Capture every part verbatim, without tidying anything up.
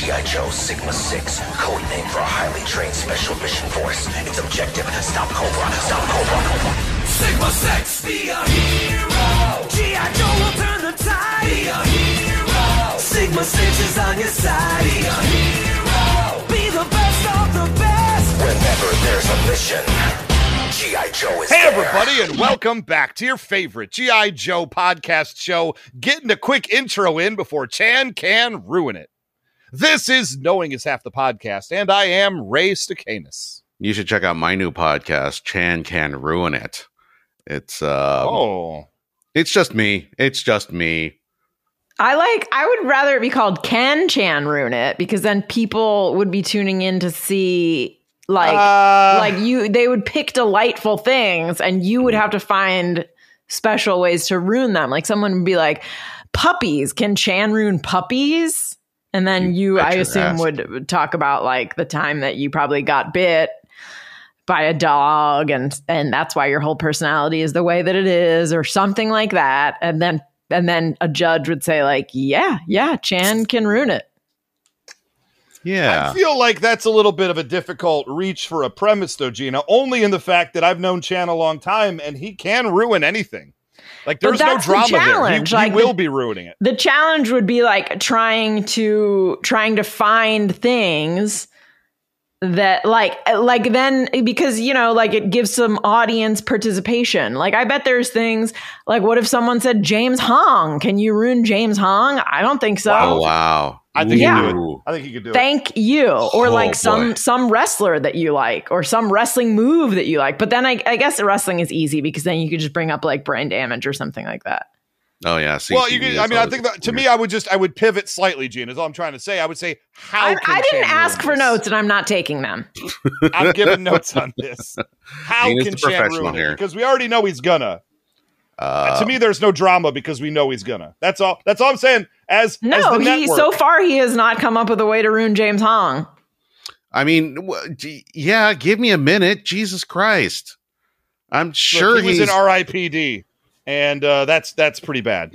G I. Joe Sigma six, code name for a highly trained special mission force. Its objective, stop Cobra, stop Cobra. Sigma six, be a hero. G I. Joe will turn the tide. Be a hero. Sigma six is on your side. Be a hero. Be the best of the best. Whenever there's a mission, G I. Joe is Hey, there. everybody, and welcome back to your favorite G I. Joe podcast show. Getting a quick intro in before Chan can ruin it. This is Knowing is Half the Podcast, and I am Ray Stacanus. You should check out my new podcast, Chan Can Ruin It. It's uh, Oh. it's just me. It's just me. I like, I would rather it be called Can Chan Ruin It, because then people would be tuning in to see, like, Uh, like you, they would pick delightful things and you would have to find special ways to ruin them. Like someone would be like, puppies, can Chan ruin puppies? And then you, bet I your assume, ass. would, would talk about like the time that you probably got bit by a dog, and and that's why your whole personality is the way that it is, or something like that. And then and then a judge would say like, yeah, yeah, Chan can ruin it. Yeah. I feel like that's a little bit of a difficult reach for a premise, though, Gina, only in the fact that I've known Chan a long time, and he can ruin anything. Like, there's no that's the drama there. He, challenge. he Like, will the- be ruining it. The challenge would be like trying to trying to find things that like like then, because you know, like it gives some audience participation. Like I bet there's things like, what if someone said James Hong? Can you ruin James Hong? I don't think so. Oh, wow. I think Yeah. he could do it. I think he could do it. Thank you. Or Oh, like some boy. some wrestler that you like, or some wrestling move that you like. But then I, I guess wrestling is easy, because then you could just bring up like brain damage or something like that. Oh, yeah. Well, you could, I mean, I think that to me, I would just, I would pivot slightly, Gene, is all I'm trying to say. I would say, how I, can I didn't Chan ask ruin for this? notes, and I'm not taking them. I'm giving notes on this. How Gene is can the Chan professional ruin it? here. Because we already know he's gonna. Uh, to me, there's no drama because we know he's gonna. That's all. That's all I'm saying. As as No, the he network, so far he has not come up with a way to ruin James Hong. I mean, w- gee, yeah, give me a minute. Jesus Christ. I'm sure look, he was he's in R I P D, and uh, that's that's pretty bad.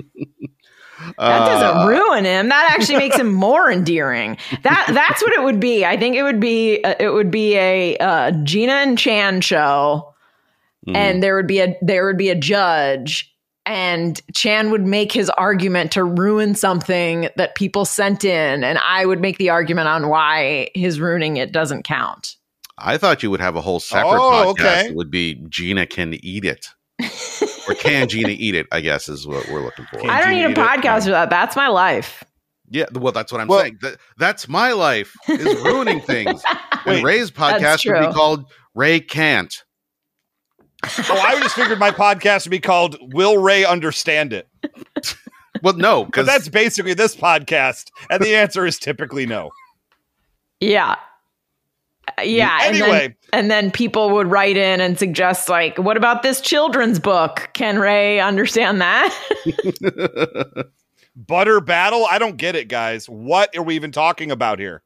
That doesn't uh, ruin him. That actually makes him more endearing. That that's what it would be. I think it would be uh, it would be a uh, Gina and Chan show, mm. and there would be a there would be a judge, and Chan would make his argument to ruin something that people sent in, and I would make the argument on why his ruining it doesn't count. I thought you would have a whole separate Oh, podcast okay. that would be Gina Can Eat It. Or Can Gina Eat It, I guess is what we're looking for. Can- I don't Gina need a eat it? podcast for that. That's my life. Yeah, well, that's what I'm Well- saying. That, that's my life, is ruining things. Wait, and Ray's podcast that's would true. be called Ray Can't. Oh, I just figured my podcast would be called "Will Ray Understand It?" Well, no, Because because that's basically this podcast, and the answer is typically no. Yeah. Uh, Yeah. and then- Anyway. and then people would write in and suggest, like, what about this children's book? Can Ray understand that? Butter battle? I don't get it, guys. What are we even talking about here?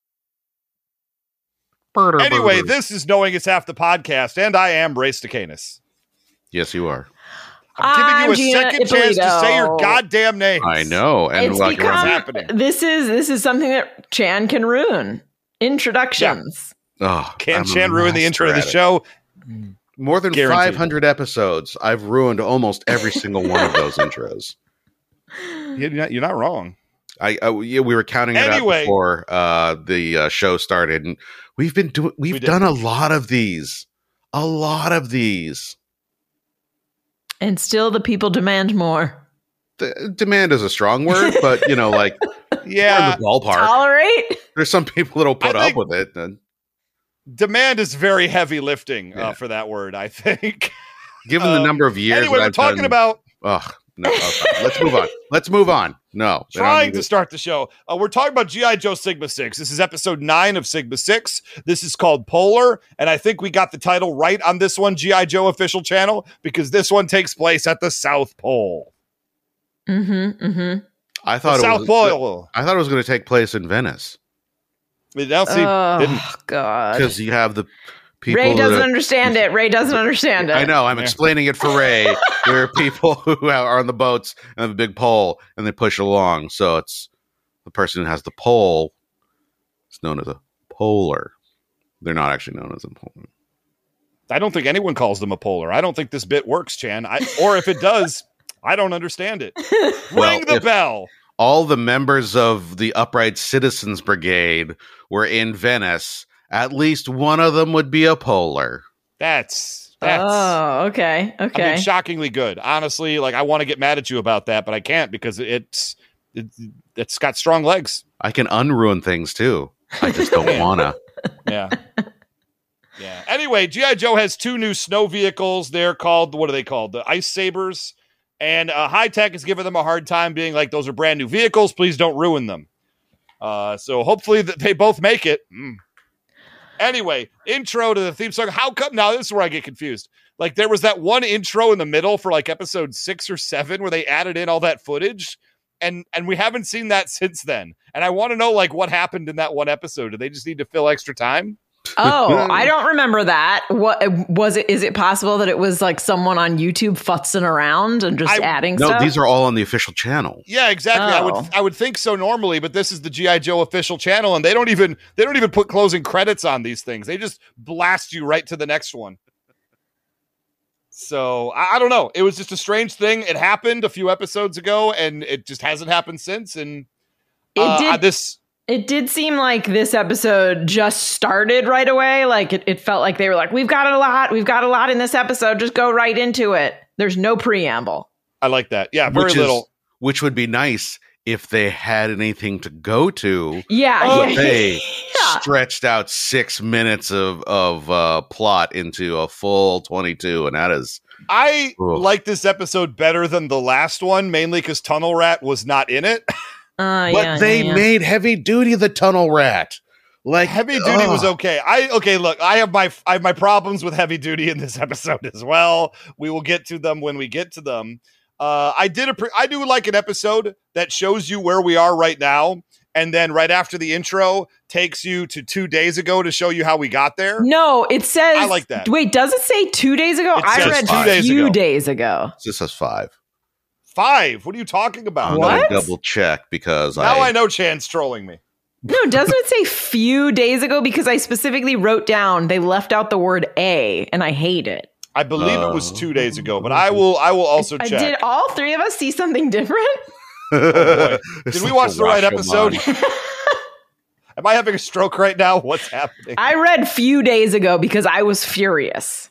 Anyway, this is Knowing It's Half the Podcast, and I am Ray Stacanus. Yes, you are. I'm giving I'm you a Gina second chance to say your Ippolito. goddamn name. I know. And It's like, become, happening? this is this is something that Chan can ruin. Introductions. oh, Can I'm a Chan ruin the intro of the master at it. show? More than Guaranteed. five hundred episodes, I've ruined almost every single one of those intros. You're not, you're not wrong. I, I yeah, we were counting it Anyway. out before uh, the uh, show started, and we've been doing we've We did. done a lot of these, a lot of these. And still the people demand more. The, demand is a strong word, but you know, like Yeah, we're in the ballpark. Tolerate? There's some people that'll put I up think- with it. And demand is very heavy lifting Yeah. uh, for that word, I think. given Um, the number of years, Anyway, that we're I've talking done- about Ugh, no, okay. Let's move on. Let's move on. No, they don't trying need to it. start the show. Uh, we're talking about G I. Joe Sigma six. This is episode nine of Sigma six. This is called Polar, and I think we got the title right on this one, G I. Joe official channel, because this one takes place at the South Pole. Mm-hmm. Mm-hmm. I The thought it South was. Pole. I thought it was going to take place in Venice It now see, Oh, didn't. God. because you have the people. Ray doesn't that- understand it. Ray doesn't understand it. I know. I'm Yeah. explaining it for Ray. There are people who are on the boats and have a big pole, and they push it along. So it's the person who has the pole It's known as a polar. They're not actually known as a polar. I don't think anyone calls them a polar. I don't think this bit works, Chan. I, or if it does, I don't understand it. Well, Ring the if- bell. All the members of the Upright Citizens Brigade were in Venice. At least one of them would be a polar. That's that's Oh, okay. Okay. I mean, shockingly good. Honestly, like I want to get mad at you about that, but I can't because it's it, it's got strong legs. I can unruin things too. I just don't wanna. Yeah. Yeah. Anyway, G I. Joe has two new snow vehicles. They're called, what are they called? The Ice Sabers. And uh, High Tech is giving them a hard time, being like, those are brand new vehicles. Please don't ruin them. Uh, so hopefully that they both make it. Mm. Anyway, intro to the theme song. How come now? This is where I get confused. Like there was that one intro in the middle for like episode six or seven where they added in all that footage. And and we haven't seen that since then. And I want to know like what happened in that one episode. Did they just need to fill extra time? Oh, I don't remember that. What was it? Is it possible that it was like someone on YouTube futzing around and just I- adding No, stuff? these are all on the official channel. Yeah, exactly. I Oh. would I would think so normally, but this is the G I. Joe official channel, and they don't even they don't even put closing credits on these things. They just blast you right to the next one. So I, I don't know. It was just a strange thing. It happened a few episodes ago, and it just hasn't happened since. And It uh, did- this. It did seem like this episode just started right away. Like it, it felt like they were like, we've got a lot. We've got a lot in this episode. Just go right into it. There's no preamble. I like that. Yeah, very which little. Is, which would be nice if they had anything to go to. Yeah. Oh, yeah. They Yeah. stretched out six minutes of of uh, plot into a full twenty-two, and that is I Ugh. like this episode better than the last one, mainly because Tunnel Rat was not in it. Uh, but yeah, they yeah, yeah. made Heavy Duty the Tunnel Rat. Like Heavy Duty ugh. was okay. I okay. Look, I have my I have my problems with Heavy Duty in this episode as well. We will get to them when we get to them. Uh, I did a pre- I do like an episode that shows you where we are right now, and then right after the intro takes you to two days ago to show you how we got there. No, it says. I like that. Wait, does it say two days ago? It I says read two a days few ago. days ago. This says five. Five. What are you talking about? I'm What? gonna double check because Now I, I, know Chan's trolling me. No, doesn't it say few days ago? Because I specifically wrote down they left out the word a, and I hate it. I believe it was Uh, two days ago, but I will I will also I check. did all three of us see something different? boy. It's Did we like watch a the right Rashomon. episode? Am I having a stroke right now? What's happening? I read few days ago because I was furious.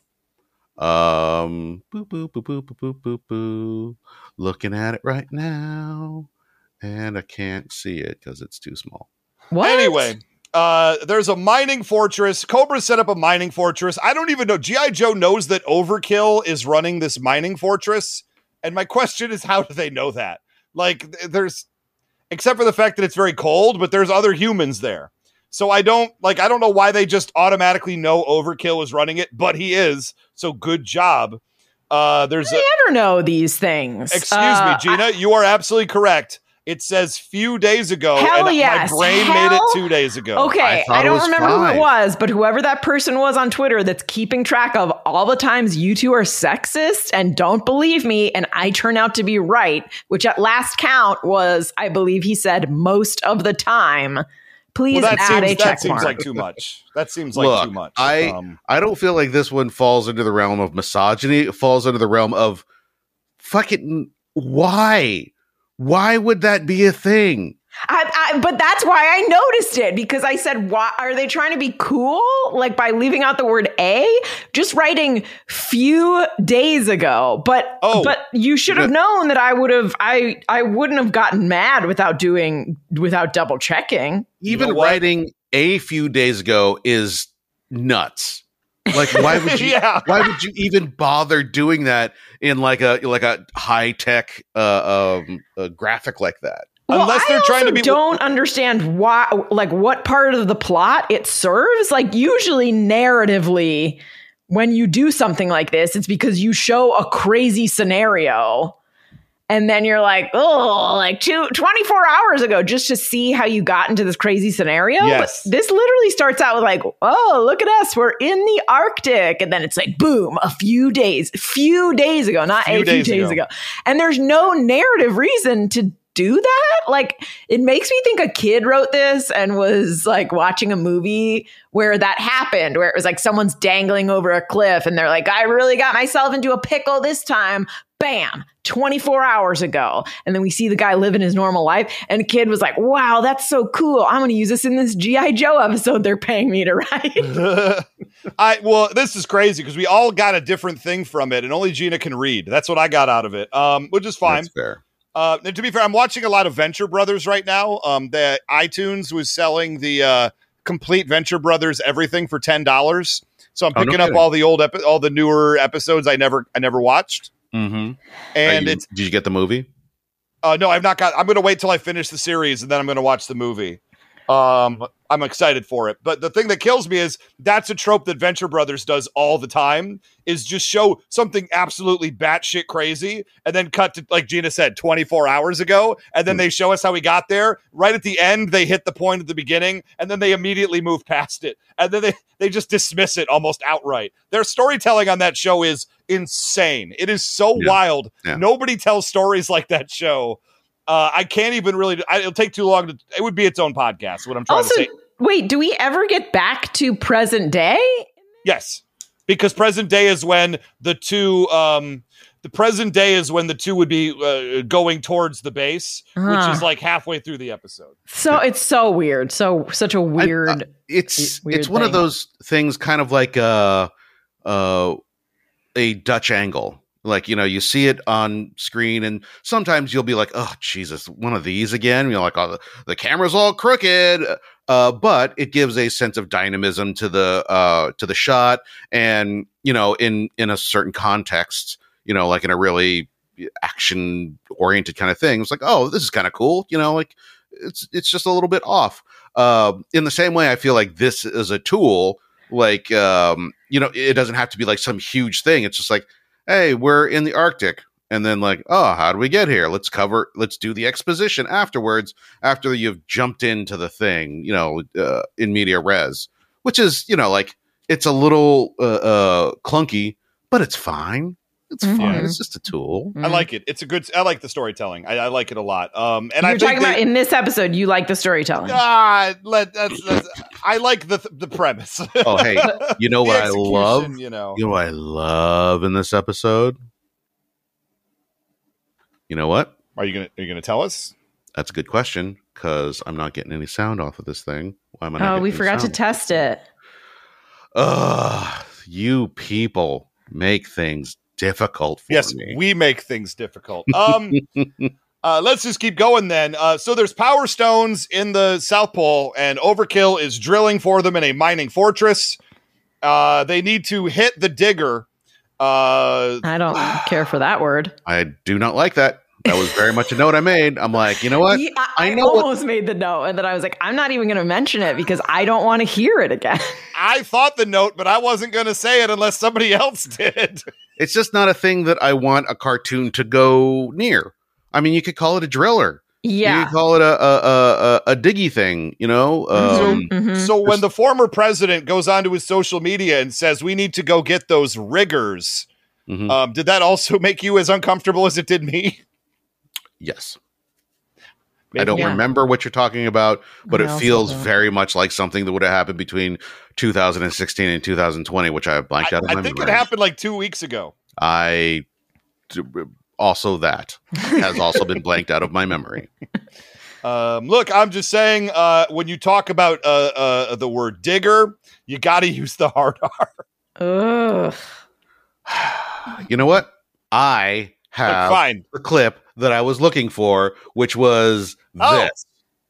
Um, boo, boo, boo, boo, boo, boo, boo, boo. Looking at it right now, and I can't see it because it's too small. What? Anyway, uh, there's a mining fortress. Cobra set up a mining fortress. I don't even know. G I. Joe knows that Overkill is running this mining fortress. And my question is, how do they know that? Like, th- there's, except for the fact that it's very cold, but there's other humans there. So I don't, like, I don't know why they just automatically know Overkill is running it, but he is. So good job. Uh, there's a, I never know these things. excuse Uh, me, Gina, you are absolutely correct. It says few days ago, Hell and yes. my brain Hell- made it two days ago. Okay, I thought I, it don't was remember five. who it was, but whoever that person was on Twitter that's keeping track of all the times you two are sexist and don't believe me, and I turn out to be right, which at last count was, I believe he said, most of the time. Please Well, that add seems a that check seems mark. like too much. That seems like Look, too much. I Um, I don't feel like this one falls into the realm of misogyny. It falls into the realm of fucking why? Why would that be a thing? I, I, but that's why I noticed it, because I said, "Why are they trying to be cool? Like by leaving out the word a, just writing few days ago." But Oh. but you should have known that I would have I I wouldn't have gotten mad without doing without double checking. Even know what? writing a few days ago is nuts. Like why would you Yeah. why would you even bother doing that in like a like a high tech uh, um uh, graphic like that? Unless I they're trying to also be- don't understand why, like what part of the plot it serves. Like usually narratively, when you do something like this, it's because you show a crazy scenario. And then you're like, oh, like two, twenty-four hours ago, just to see how you got into this crazy scenario. Yes. But this literally starts out with like, oh, look at us. We're in the Arctic. And then it's like, boom, a few days, few days ago, not Few a few days days ago. ago. And there's no narrative reason to do that? Like, it makes me think a kid wrote this and was like watching a movie where that happened, where it was like someone's dangling over a cliff and they're like, I really got myself into a pickle this time. Bam, twenty-four hours ago. And then we see the guy living his normal life. And the kid was like, wow, that's so cool. I'm going to use this in this G I. Joe episode they're paying me to write. I Well, this is crazy because we all got a different thing from it, and only Gina can read. That's what I got out of it, um, which is fine. That's fair. Uh, and to be fair, I'm watching a lot of Venture Brothers right now. Um, the iTunes was selling the uh, complete Venture Brothers everything for ten dollars. So I'm Oh, no picking up kidding. all the old, epi- all the newer episodes I never, I never watched. Mm-hmm. And you, it's did you get the movie? uh, no, I've not got. I'm going to wait till I finish the series and then I'm going to watch the movie. Um, I'm excited for it. But the thing that kills me is that's a trope that Venture Brothers does all the time, is just show something absolutely batshit crazy and then cut to, like Gina said, twenty-four hours ago. And then they show us how we got there. Right at the end, they hit the point at the beginning and then they immediately move past it. And then they, they just dismiss it almost outright. Their storytelling on that show is insane. It is so Yeah. wild. Yeah. Nobody tells stories like that show. Uh, I can't even really. I, it'll take too long to. It would be its own podcast. What I'm trying Also, to say. wait, do we ever get back to present day? Yes, because present day is when the two. Um, the present day is when the two would be uh, going towards the base, Ah. which is like halfway through the episode. So it's so weird. So such a weird. I- uh, it's weird it's one of thing. those things, kind of like uh, uh, a Dutch angle. Like, you know, you see it on screen, and sometimes you'll be like, "Oh, Jesus, one of these again." You're like, "Oh, the, the camera's all crooked," uh, but it gives a sense of dynamism to the uh, to the shot, and you know, in in a certain context, you know, like in a really action oriented kind of thing, it's like, "Oh, this is kind of cool," you know, like it's it's just a little bit off. Uh, in the same way, I feel like this is a tool. Like, um, you know, it doesn't have to be like some huge thing. It's just like, hey, we're in the Arctic. And then like, oh, how do we get here? Let's cover, let's do the exposition afterwards, after you've jumped into the thing, you know, uh, in media res, which is, you know, like, it's a little uh, uh, clunky, but it's fine. It's Mhm. fine. It's just a tool. I like it. It's a good. I like the storytelling. I, I like it a lot. Um, and You're I think talking they- about in this episode, you like the storytelling. Ah, let that's, that's, I like the the premise. Oh, hey, you know The what I execution, love? You know, You know what I love in this episode? You know what? are you gonna are you gonna tell us? That's a good question, because I'm not getting any sound off of this thing. Why am I not Oh, getting we any forgot to sound? test it. Ugh, you people make things difficult for Yes, me. we make things difficult. Um, uh, let's just keep going then. Uh, so there's power stones in the South Pole, and Overkill is drilling for them in a mining fortress. Uh, they need to hit the digger. Uh, I don't care for that word. I do not like that. That was very much a note I made. I'm like, you know what? Yeah, I, I I know what- almost made the note, and then I was like, I'm not even going to mention it because I don't want to hear it again. I thought the note, but I wasn't going to say it unless somebody else did. It's just not a thing that I want a cartoon to go near. I mean, you could call it a driller. You Yeah. could call it a a, a, a diggy thing, you know? Um, Mhm. So when the former president goes onto his social media and says, we need to go get those riggers, mhm. um, did that also make you as uncomfortable as it did me? Yes. I don't Yeah. remember what you're talking about, but I it also feels don't. very much like something that would have happened between two thousand sixteen and two thousand twenty, which I have blanked I, out of I my think memory. it happened like two weeks ago. I d- also that has also been blanked out of my memory. Um, look, I'm just saying, uh, when you talk about uh, uh, the word digger, you got to use the hard R. Ugh. You know what? I Look, have fine. the clip that I was looking for, which was Oh. this.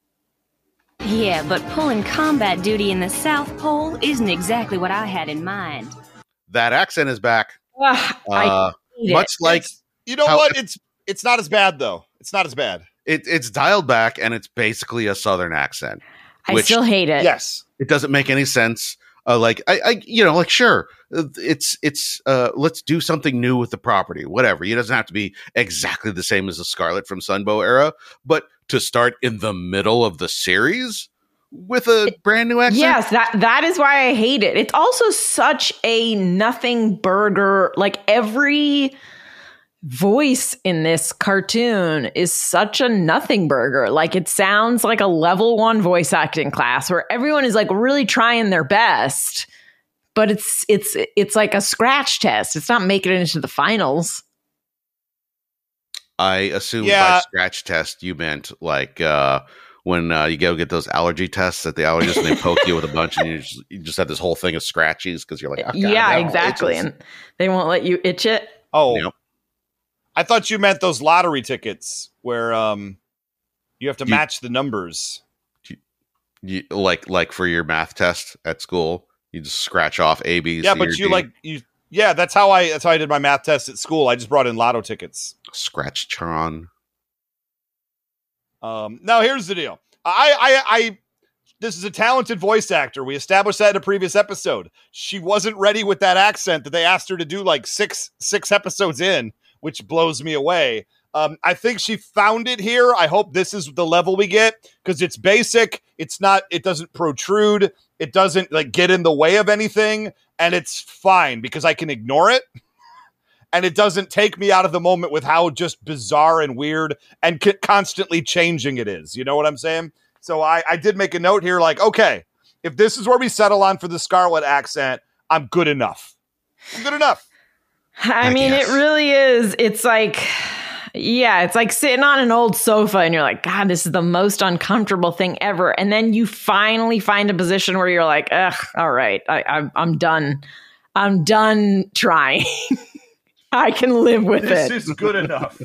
Yeah, but pulling combat duty in the South Pole isn't exactly what I had in mind. That accent is back. Ugh, I Uh, hate it. much like It's- you know how- what? It's it's not as bad though. It's not as bad. it, it's dialed back, and it's basically a Southern accent. I which- still hate it. Yes. It doesn't make any sense. Uh, like I, I, you know, like sure, uh, it's it's. Uh, let's do something new with the property. Whatever. It doesn't have to be exactly the same as the Scarlet from Sunbow era, but to start in the middle of the series with a brand new accent. Yes, that that is why I hate it. It's also such a nothing burger. Like every voice in this cartoon is such a nothing burger. Like, it sounds like a level one voice acting class where everyone is like really trying their best, but it's it's it's like a scratch test. It's not making it into the finals. I assume Yeah. by scratch test you meant like uh, when uh, you go get those allergy tests at the allergist and they poke you with a bunch and you just, you just have this whole thing of scratchies because you're like, oh, God, Yeah, that all exactly. itches. And they won't let you itch it. Oh, Yep. I thought you meant those lottery tickets where um you have to You- match the numbers. You, like like for your math test at school, you just scratch off A, B, Yeah, C, but or you D. like you. Yeah, that's how I. That's how I did my math test at school. I just brought in lotto tickets. Scratch Tron. Um, now here's the deal. I, I, I. This is a talented voice actor. We established that in a previous episode. She wasn't ready with that accent that they asked her to do like six six episodes in, which blows me away. Um, I think she found it here. I hope this is the level we get because it's basic. It's not. It doesn't protrude. It doesn't like get in the way of anything, and it's fine because I can ignore it. And it doesn't take me out of the moment with how just bizarre and weird and c- constantly changing it is. You know what I'm saying? So I, I did make a note here like, okay, if this is where we settle on for the Scarlet accent, I'm good enough. I'm good enough. I, I mean, guess. it really is. It's like, yeah, it's like sitting on an old sofa and you're like, God, this is the most uncomfortable thing ever. And then you finally find a position where you're like, ugh, all right, I, I, I'm done. I'm done trying. I can live with This it. is good enough.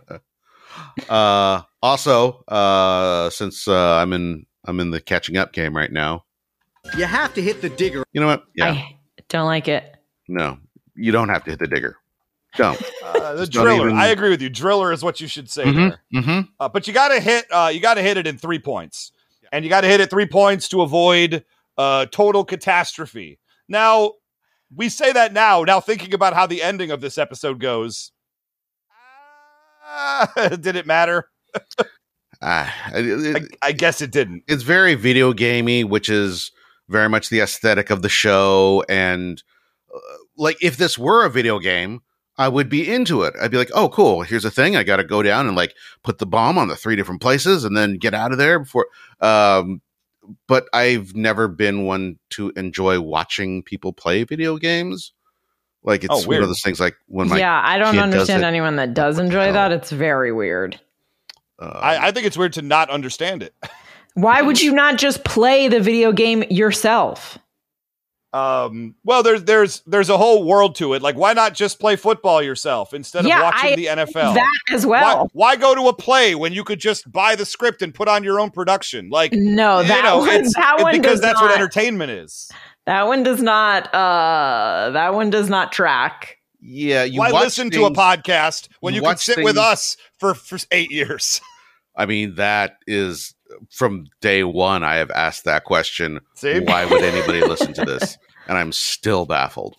Uh, also, uh, since uh, I'm in I'm in the catching up game right now. You have to hit the digger. You know what? Yeah, I don't like it. no, you don't have to hit the digger. Don't. Uh, the Just don't driller. even- I agree with you. Driller is what you should say Mhm, there. mhm. Uh, but you got to hit. Uh, you got to hit it in three points, and you got to hit it three points to avoid uh, total catastrophe. Now, we say that now. Now, thinking about how the ending of this episode goes, uh, did it matter? Ah, it- I, it- I guess it didn't. it's very video gamey, which is very much the aesthetic of the show. And uh, like, if this were a video game, I would be into it. I'd be like, oh, cool. Here's a thing. I got to go down and like put the bomb on the three different places and then get out of there before. Um, but I've never been one to enjoy watching people play video games. Like, it's Oh, one weird. of those things like when my yeah, I don't kid does understand it. anyone that does enjoy hell? that. It's very weird. uh, I, I think it's weird to not understand it. Why would you not just play the video game yourself? Um, well, there's there's there's a whole world to it. Like, why not just play football yourself instead of Yeah, watching I- the N F L? That as Why, well. why go to a play when you could just buy the script and put on your own production? Like, No, you that know, one, it's, that it's one because does that's not, what entertainment is. That one does not. Uh, that one does not track. yeah, you Why watch listen to a things- podcast when you you, can watch sit with things- us for for eight years? I mean, that is from day one. I have asked that question. See? Why would anybody listen to this? And I'm still baffled.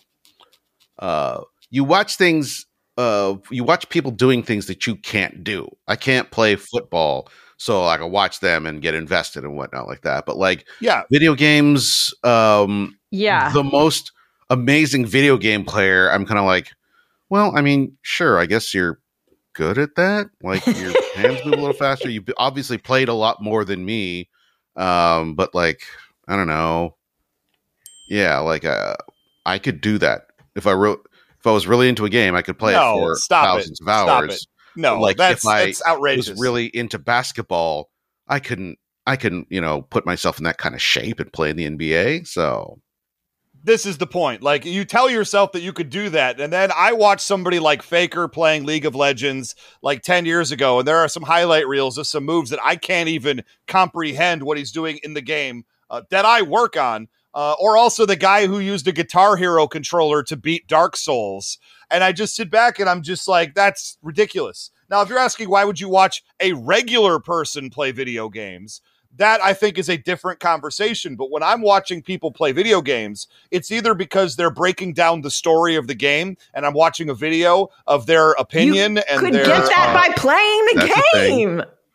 Uh, you watch things. Uh, you watch people doing things that you can't do. I can't play football, so I can watch them and get invested and whatnot like that. But like Yeah, video games, um, Yeah. the most amazing video game player, I'm kind of like, well, I mean, sure, I guess you're good at that. Like your hands move a little faster. You've obviously played a lot more than me. Um, but like, I don't know. Yeah, like uh, I could do that if I wrote. If I was really into a game, I could play No, it for stop it. thousands of Stop hours. it. no, like, that's if I that's outrageous. Was really into basketball, I couldn't. I couldn't, you know, put myself in that kind of shape and play in the N B A. So This is the point. Like, you tell yourself that you could do that, and then I watched somebody like Faker playing League of Legends like ten years ago, and there are some highlight reels of some moves that I can't even comprehend what he's doing in the game uh, that I work on. Uh, or also the guy who used a Guitar Hero controller to beat Dark Souls. And I just sit back and I'm just like, that's ridiculous. Now, if you're asking why would you watch a regular person play video games, that I think is a different conversation. But when I'm watching people play video games, it's either because they're breaking down the story of the game and I'm watching a video of their opinion you and could their get that uh, by playing the that's the thing. game.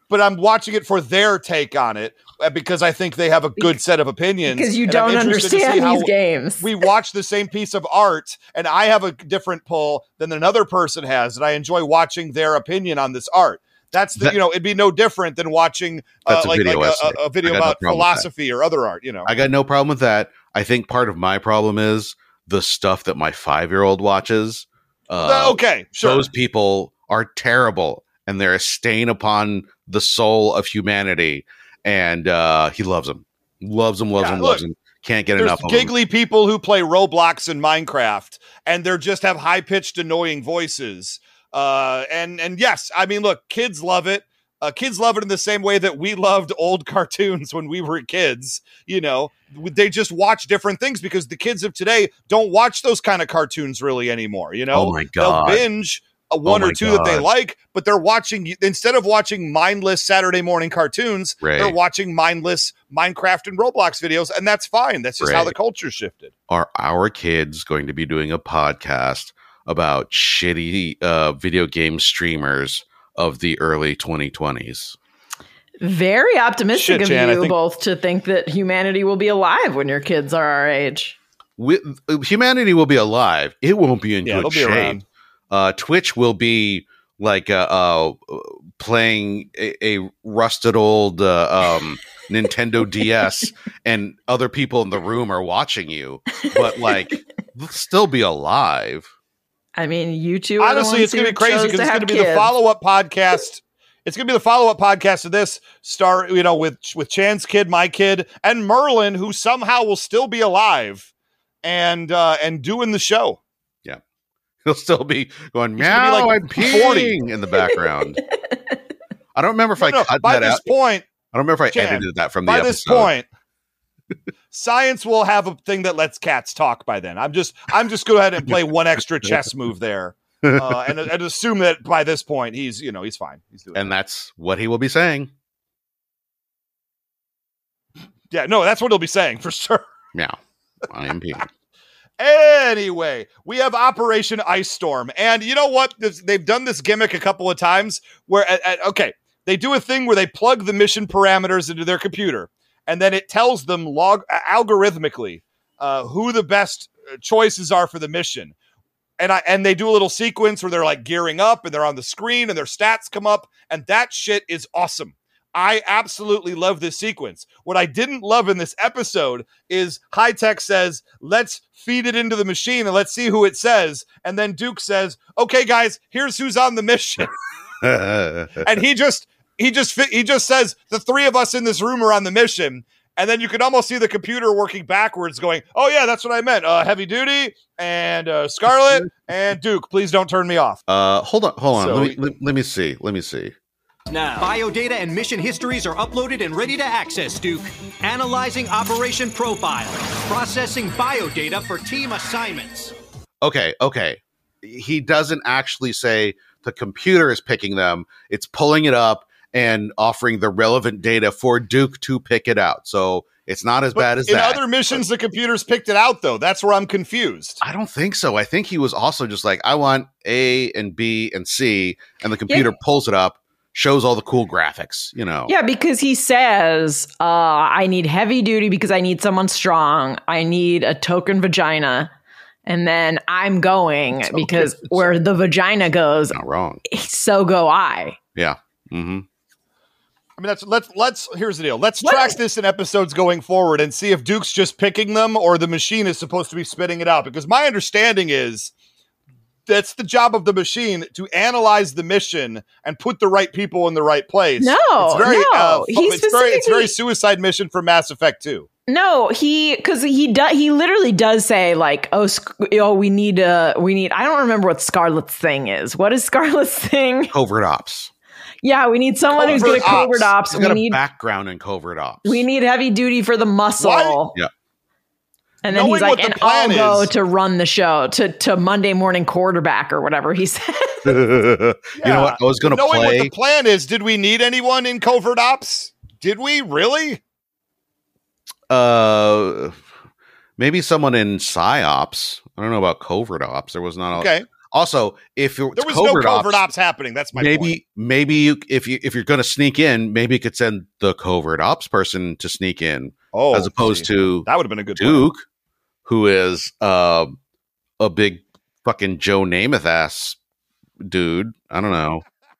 but I'm watching it for their take on it uh, because I think they have a good set of opinions. Because you and I'm don't interested to see understand how these games. We watch the same piece of art, and I have a different pull than another person has, and I enjoy watching their opinion on this art. That's the, That- you know, it'd be no different than watching uh, That's a like, video like essay. a, a, a video I got no about problem with that. philosophy or other art, you know. I got no problem with that. I think part of my problem is the stuff that my five-year-old watches. Uh, okay, sure. Those people are terrible, and they're a stain upon the soul of humanity. And uh, he loves them, loves them, loves Yeah, them, look, loves them. Can't get There's enough of them. giggly people who play Roblox and Minecraft, and they're just have high pitched, annoying voices. Uh, and and yes, I mean, look, kids love it. Uh, kids love it in the same way that we loved old cartoons when we were kids. You know, they just watch different things because the kids of today don't watch those kind of cartoons really anymore. You know, Oh my God. they'll binge a one Oh or my two that they God. like, but they're watching instead of watching mindless Saturday morning cartoons, Ray. they're watching mindless Minecraft and Roblox videos, and that's fine. That's just how Ray. the culture shifted. Are our kids going to be doing a podcast about shitty uh, video game streamers of the early twenty twenties? Very optimistic Shit, of Jan, I you think- both to think that humanity will be alive when your kids are our age. We, humanity will be alive. It won't be in Yeah, they'll good be shape. around. Uh, Twitch will be like uh, uh, playing a, a rusted old uh, um, Nintendo D S, and other people in the room are watching you, but like they'll still be alive. I mean, you two. Are Honestly, the it's ones going to who be crazy chose because to it's have going to be the kids. follow-up podcast. It's going to be the follow-up podcast to this star, you know, with with Chan's kid, my kid, and Merlin, who somehow will still be alive and uh, and doing the show. He'll still be going He's gonna meow be like and peeing forty. in the background. I don't remember if I No, no, cut by that this out. point, I don't remember if I Jan, edited that from the by episode. this point, science will have a thing that lets cats talk. By then, I'm just I'm just go ahead and play one extra chess move there, uh, and and assume that by this point he's you know he's fine. He's doing And that's what he will be saying. yeah, no, that's what he'll be saying for sure. Meow. I am peeing. Anyway, we have Operation Ice Storm. And you know what? This, they've done this gimmick a couple of times where, at, at, okay, they do a thing where they plug the mission parameters into their computer, and then it tells them log uh, algorithmically uh, who the best choices are for the mission. And I and they do a little sequence where they're like gearing up and they're on the screen and their stats come up, and that shit is awesome. I absolutely love this sequence. What I didn't love in this episode is High Tech says, let's feed it into the machine and let's see who it says. And then Duke says, okay, guys, here's who's on the mission. And he just, he just, fi- he just says, the three of us in this room are on the mission. And then you can almost see the computer working backwards going, oh yeah, that's what I meant. Uh, Heavy Duty and uh, Scarlet and Duke, please don't turn me off. Uh, hold on, hold on. So- let, me, let, let me see. Let me see. Now, biodata and mission histories are uploaded and ready to access, Duke. Analyzing operation profile. Processing biodata for team assignments. Okay, okay. He doesn't actually say the computer is picking them. It's pulling it up and offering the relevant data for Duke to pick it out. So it's not as But bad as in that. other missions, the computers picked it out, though. That's where I'm confused. I don't think so. I think he was also just like, I want A and B and C, and the computer Yeah. pulls it up, shows all the cool graphics, you know. Yeah, because he says, uh, I need heavy duty because I need someone strong. I need a token vagina. And then I'm going Token because vagina. where the vagina goes, Not wrong. so go I. Yeah. Mm-hmm. I mean, that's let's let's here's the deal. Let's What? track this in episodes going forward and see if Duke's just picking them or the machine is supposed to be spitting it out. Because my understanding is that's the job of the machine to analyze the mission and put the right people in the right place. No, it's very, no. uh, fu- He it's very, it's very specifically- Suicide Mission for Mass Effect two. No, he because he does he literally does say like oh sc- oh we need uh we need I don't remember what Scarlet's thing is. What is Scarlet's thing? Covert ops. Yeah, we need someone who's good at Covert covert ops. ops. He's We got a need background in covert ops. we need heavy duty for the muscle. What? Yeah. And then Knowing he's like, what the and I'll plan go is- to run the show to to Monday morning quarterback or whatever he said. You know what? I was going to Knowing play. what the plan is, did we need anyone in Covert Ops? Did we really? Uh, maybe someone in psyops. I don't know about covert ops. There was not. A, Okay. Also, if it's There was covert, no covert ops, ops happening. That's my maybe point. maybe you, if you if you're going to sneak in, maybe you could send the covert ops person to sneak in, Oh, as opposed see, to that would have been a good plan. Duke, who is uh, a big fucking Joe Namath ass dude. I don't know.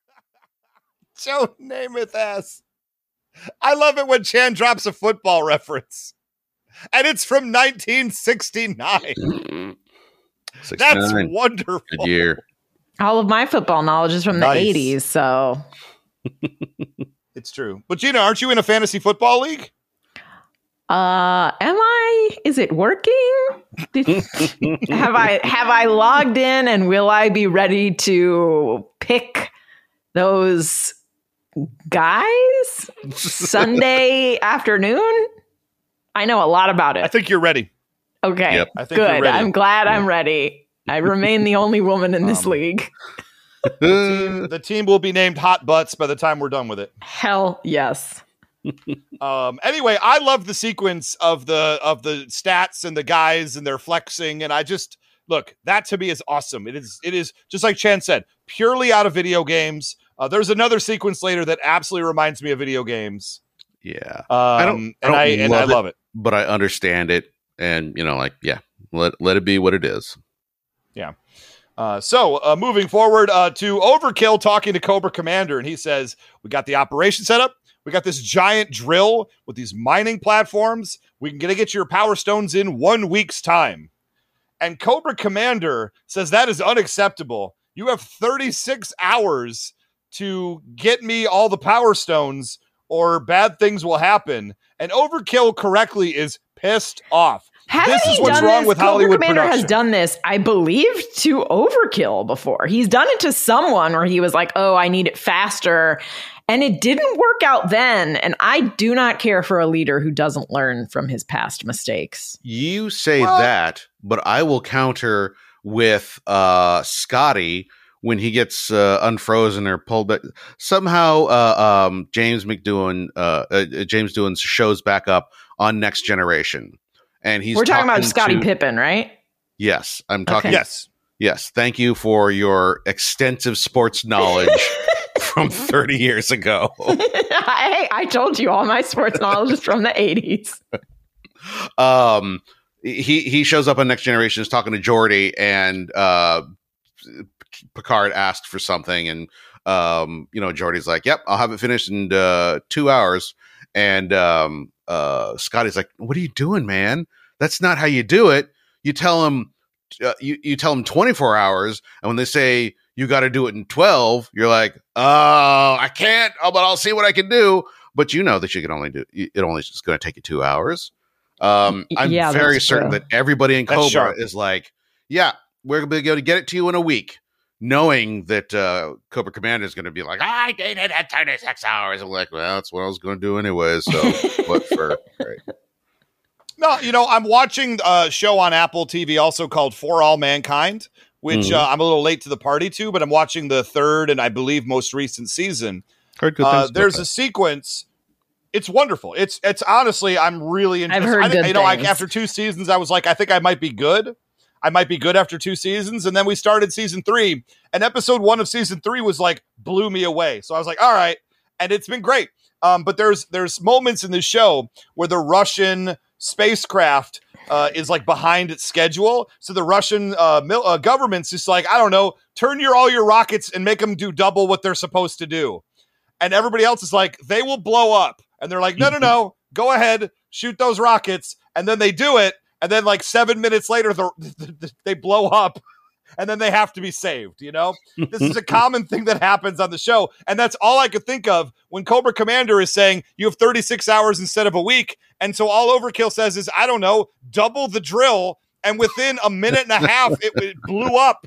Joe Namath ass. I love it when Chan drops a football reference. And it's from nineteen sixty-nine. That's wonderful. Good year. All of my football knowledge is from Nice. the eighties, so It's true. But Gina, aren't you in a fantasy football league? uh am I? Is it working? Did- have I have I logged in and will I be ready to pick those guys Sunday afternoon? I know a lot about I it. think you're ready. Okay. Yep. I think you're Good. ready. I'm glad I'm ready. I remain the only woman in this Um, league. The team will be named Hot Butts by the time we're done with it. Hell yes. Um, anyway, I love the sequence of the of the stats and the guys and their flexing, and I just look, that to me is awesome. It is it is just like Chan said, purely out of video games. Uh, there's another sequence later that absolutely reminds me of video games. Yeah, Um, I don't- I and don't I and I love it. love it. but I understand it, and you know, like, yeah, let let it be what it is. Uh, so uh, moving forward uh, to Overkill talking to Cobra Commander, and he says, we got the operation set up. We got this giant drill with these mining platforms. We can get, get your power stones in one week's time. And Cobra Commander says that is unacceptable. You have thirty-six hours to get me all the power stones or bad things will happen. And Overkill correctly is pissed off. Hasn't This is he what's done wrong this? with Cobra Hollywood Commander has production. done this, I believe, to Overkill before. He's done it to someone where he was like, oh, I need it faster. And it didn't work out then. And I do not care for a leader who doesn't learn from his past mistakes. You say Well- that, but I will counter with uh, Scotty when he gets uh, unfrozen or pulled back. Somehow, uh, um, James McDoohan, uh, uh, James Doohan shows back up on Next Generation, and he's We're talking, about Scottie to- Pippen, right? Yes, I'm talking. Okay. Yes. Yes, thank you for your extensive sports knowledge from thirty years ago. Hey, I told you all my sports knowledge is from the eighties. um, he he shows up on Next Generation, is talking to Geordi, and uh, Picard asked for something, and um, you know, Geordi's like, "Yep, I'll have it finished in uh, two hours." And um, uh, Scotty's like, "What are you doing, man? That's not how you do it. You tell him, uh, you you tell him twenty-four hours, and when they say you got to do it in twelve, you're like, oh, I can't. Oh, but I'll see what I can do. But you know that you can only do it. Only is going to take you two hours. Um, I'm Yeah, very that's certain true. that everybody in That's Cobra sharp. is like, yeah, we're going to be able to get it to you in a week, knowing that uh, Cobra Commander is going to be like, I did it at thirty-six hours. I'm like, well, that's what I was going to do anyway. So, but for right. No, you know, I'm watching a show on Apple T V also called For All Mankind, which Mhm. uh, I'm a little late to the party to, but I'm watching the third and I believe most recent season. Heard good Uh, things about there's that. a sequence. It's wonderful. It's it's honestly, I'm really interested. heard I, good you know, like things. after two seasons, I was like, I think I might be good. I might be good after two seasons. And then we started season three, and episode one of season three was like blew me away. So I was like, all right, and it's been great. Um, but there's there's moments in the show where the Russian spacecraft uh, is like behind its schedule. So the Russian uh, mil- uh, government's just like, I don't know, turn your all your rockets and make them do double what they're supposed to do. And everybody else is like, they will blow up. And they're like, no, no, no, go ahead, shoot those rockets. And then they do it. And then like seven minutes later, the, the, the, they blow up. And then they have to be saved, you know? This is a common thing that happens on the show. And that's all I could think of when Cobra Commander is saying you have thirty-six hours instead of a week. And so all Overkill says is, I don't know, double the drill. And within a minute and a half, it, it blew up.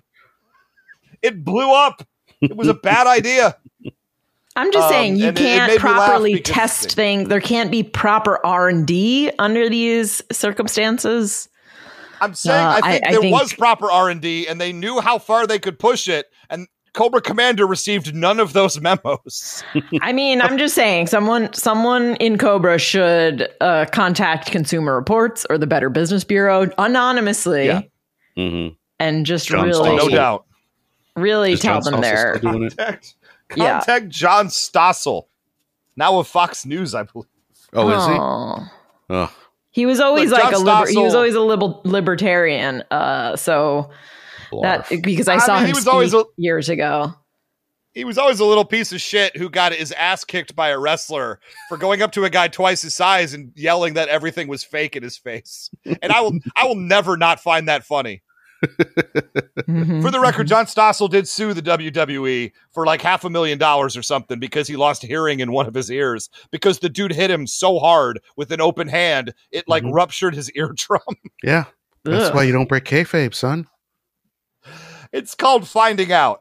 It blew up. It was a bad idea. I'm just Um, saying you and it- it made can't me laugh properly because- test things. There can't be proper R and D under these circumstances. I'm saying Uh, I think I- I there think- was proper R and D, and they knew how far they could push it. And Cobra Commander received none of those memos. I mean, I'm just saying someone someone in Cobra should uh, contact Consumer Reports or the Better Business Bureau anonymously Yeah. Mhm. and just John really Stossel. No doubt. really Is tell John them Stossel they're. still doing it? Contact, Yeah. contact John Stossel, now of Fox News, I believe. Oh, is he? Oh. Oh, He was always Look, like John a liber- he was Stossel- always a liber- libertarian. Uh, so that blarf. because I, I saw mean, him he was speak always a- years ago. He was always a little piece of shit who got his ass kicked by a wrestler for going up to a guy twice his size and yelling that everything was fake in his face. And I will, I will never not find that funny. Mhm. For the record, John Stossel did sue the W W E for like half a million dollars or something because he lost hearing in one of his ears because the dude hit him so hard with an open hand it like Mhm. ruptured his eardrum. Yeah. That's Ugh. why you don't break kayfabe, son. It's called finding out.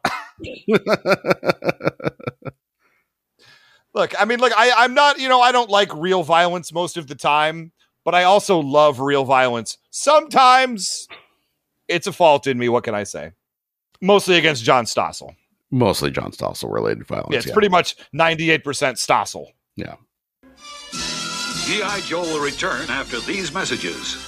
Look, I mean, look, I, I'm not, you know, I don't like real violence most of the time, but I also love real violence. Sometimes it's a fault in me. What can I say? Mostly against John Stossel. Mostly John Stossel related violence. Yeah, it's yeah. pretty much ninety-eight percent Stossel. Yeah. G I. Joe will return after these messages.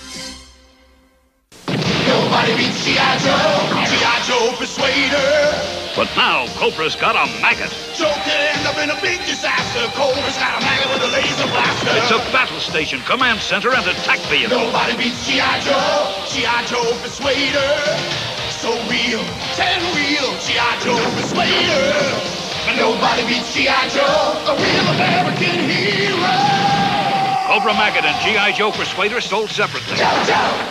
Nobody beats G I. Joe. G I. Joe Persuader. But now Cobra's got a maggot. Joe could end up in a big disaster. Cobra's got a maggot with a laser blaster. It's a battle station, command center, and attack vehicle. Nobody beats G I. Joe. G I. Joe Persuader. So real, ten real. G I. Joe Persuader. Nobody beats G I. Joe. A real American hero. Cobra Maggot and G I. Joe Persuader sold separately. Joe, Joe.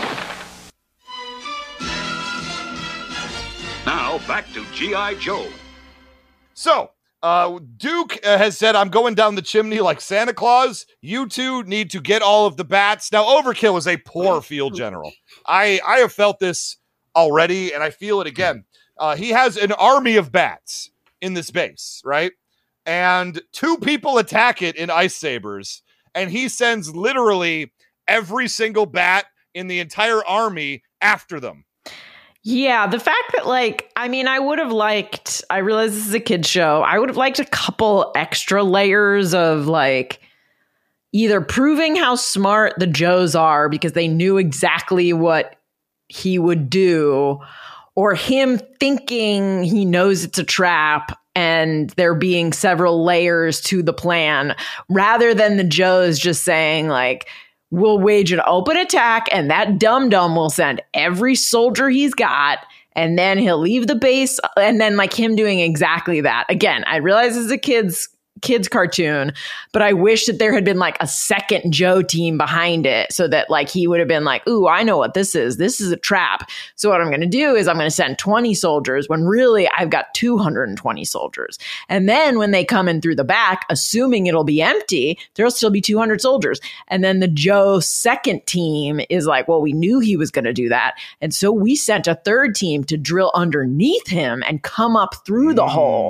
Now back to G I. Joe. So, uh, Duke uh, has said, I'm going down the chimney like Santa Claus. You two need to get all of the bats. Now, Overkill is a poor field general. I, I have felt this already, and I feel it again. Uh, he has an army of bats in this base, right? And two people attack it in ice sabers, and he sends literally every single bat in the entire army after them. Yeah, the fact that, like, I mean, I would have liked, I realize this is a kid's show. I would have liked a couple extra layers of, like, either proving how smart the Joes are because they knew exactly what he would do, or him thinking he knows it's a trap and there being several layers to the plan, rather than the Joes just saying, like, we'll wage an open attack and that dum-dum will send every soldier he's got and then he'll leave the base, and then like him doing exactly that. Again, I realize this is a kid's kids cartoon, but I wish that there had been like a second Joe team behind it so that like he would have been like, ooh, I know what this is. This is a trap. So what I'm going to do is I'm going to send twenty soldiers when really I've got two hundred twenty soldiers. And then when they come in through the back, assuming it'll be empty, there'll still be two hundred soldiers. And then the Joe second team is like, well, we knew he was going to do that. And so we sent a third team to drill underneath him and come up through the hole.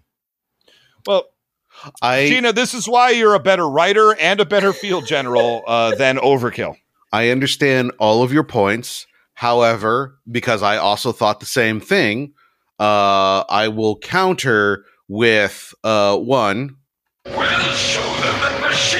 Well, I Gina, this is why you're a better writer and a better field general uh, than Overkill. I understand all of your points. However, because I also thought the same thing, uh, I will counter with uh, one. We'll show them that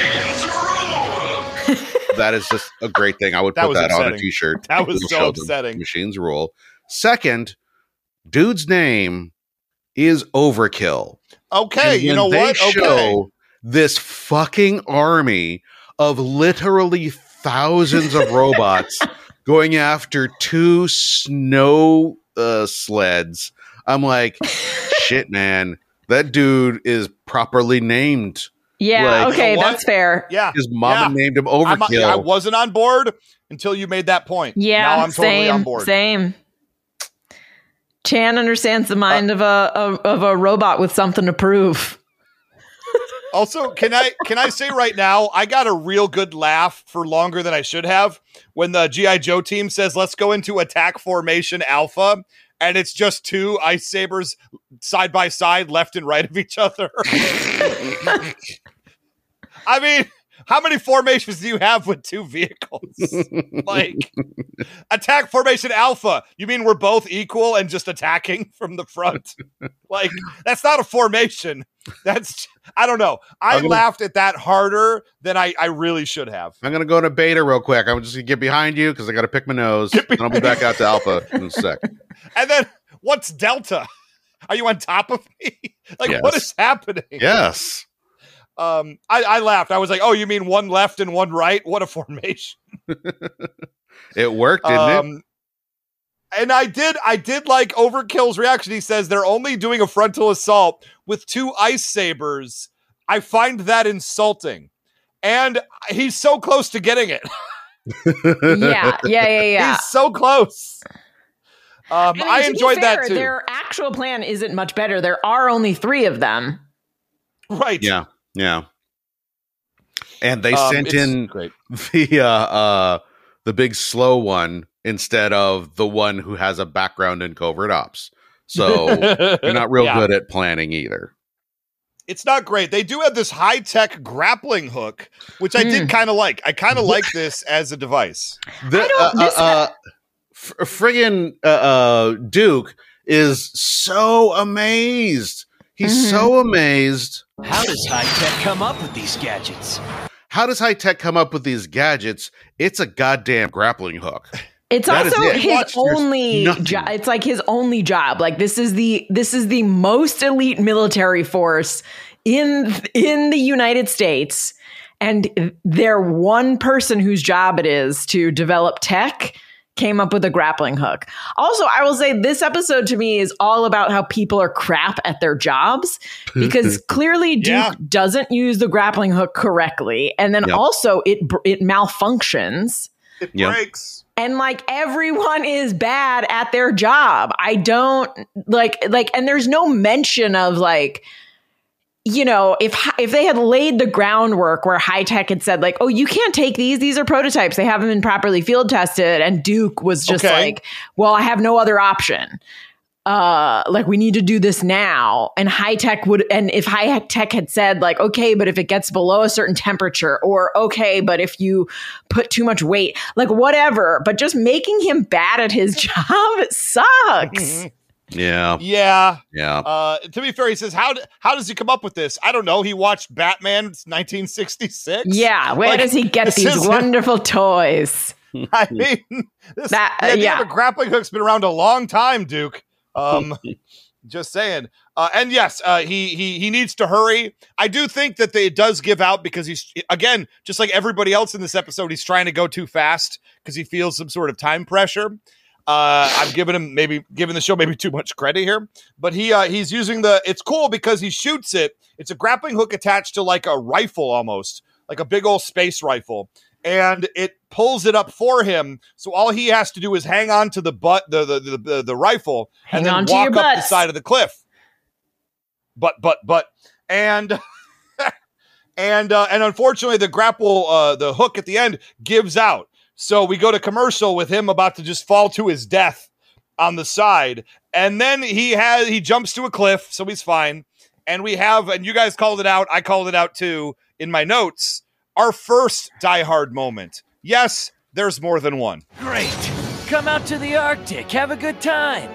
machines rule. That is just a great thing. I would That put was that on a upsetting. t-shirt. That was We'll so show them upsetting. Machines rule. Second, dude's name is Overkill. Okay, And you when know they what? Okay. show this fucking army of literally thousands of robots going after two snow uh, sleds, I'm like, shit, man, that dude is properly named. Yeah, Like, okay, you know what? that's fair. Yeah. His mama Yeah. named him I'm- Overkill. I wasn't on board until you made that point. Yeah, Now I'm totally same, on board. same. Chan understands the mind uh, of a of, of a robot with something to prove. Also, can I can I say right now, I got a real good laugh for longer than I should have when the G I. Joe team says, let's go into attack formation alpha, and it's just two ice sabers side by side, left and right of each other. I mean, how many formations do you have with two vehicles? Like, attack formation alpha. You mean we're both equal and just attacking from the front? Like, that's not a formation. That's, I don't know. I gonna- laughed at that harder than I, I really should have. I'm going to go to beta real quick. I'm just going to get behind you because I got to pick my nose. And I'll be back out to alpha in a sec. And then, what's delta? Are you on top of me? Like, Yes. what is happening? Yes. Um, I, I laughed. I was like, oh, you mean one left and one right? What a formation. It worked, didn't it? Um, and I did, I did like Overkill's reaction. He says they're only doing a frontal assault with two ice sabers. I find that insulting. And he's so close to getting it. Yeah, yeah, yeah, yeah. He's so close. Um, I, mean, I to be enjoyed fair, that too. Their actual plan isn't much better. There are only three of them. Right. Yeah. Yeah. And they Um, sent it's in great. the uh, uh, the big slow one instead of the one who has a background in covert ops. So you're not real Yeah. good at planning either. It's not great. They do have this high-tech grappling hook, which I did kind of like. I kind of like this as a device. The, I don't- uh, this uh, uh, f- friggin' uh, uh, Duke is so amazed. He's so amazed. How does high tech come up with these gadgets? How does high tech come up with these gadgets? It's a goddamn grappling hook. It's That is also it. his Watch, there's only nothing. job. It's like his only job. Like this is the this is the most elite military force in in the United States, and their one person whose job it is to develop tech came up with a grappling hook. Also, I will say this episode to me is all about how people are crap at their jobs because clearly Duke Yeah. doesn't use the grappling hook correctly, and then Yep. also it it malfunctions. It Yep. breaks. And like everyone is bad at their job. I don't like like and there's no mention of like, you know, if if they had laid the groundwork where high tech had said like, oh, you can't take these, these are prototypes, they haven't been properly field tested, and Duke was just Okay. like, well, I have no other option. Uh, like we need to do this now. And high tech would, and if high tech had said like, okay, but if it gets below a certain temperature, or okay, but if you put too much weight, like whatever, but just making him bad at his job, it sucks. Yeah. Yeah. Yeah. Uh, to be fair, he says, how, d- how does he come up with this? I don't know. He watched Batman nineteen sixty-six. Yeah, where Like, does he get this these is- wonderful toys? I mean, this, That- the idea yeah. of a grappling hook's been around a long time, Duke. Um, just saying. Uh, and yes, uh, he he he needs to hurry. I do think that they, it does give out because he's again just like everybody else in this episode. He's trying to go too fast because he feels some sort of time pressure. Uh, I'm giving him maybe giving the show maybe too much credit here, but he uh, he's using the. It's cool because he shoots it. It's a grappling hook attached to like a rifle, almost like a big old space rifle. And it pulls it up for him. So all he has to do is hang on to the butt, the the the, the, the rifle, Hang and then on to walk your up the butts. side of the cliff. But but but and and uh, and unfortunately, the grapple, uh, the hook at the end gives out. So we go to commercial with him about to just fall to his death on the side, and then he has he jumps to a cliff, so he's fine. And we have, and you guys called it out, I called it out too in my notes. Our first Die Hard moment. Yes, there's more than one. Great. Come out to the Arctic. Have a good time.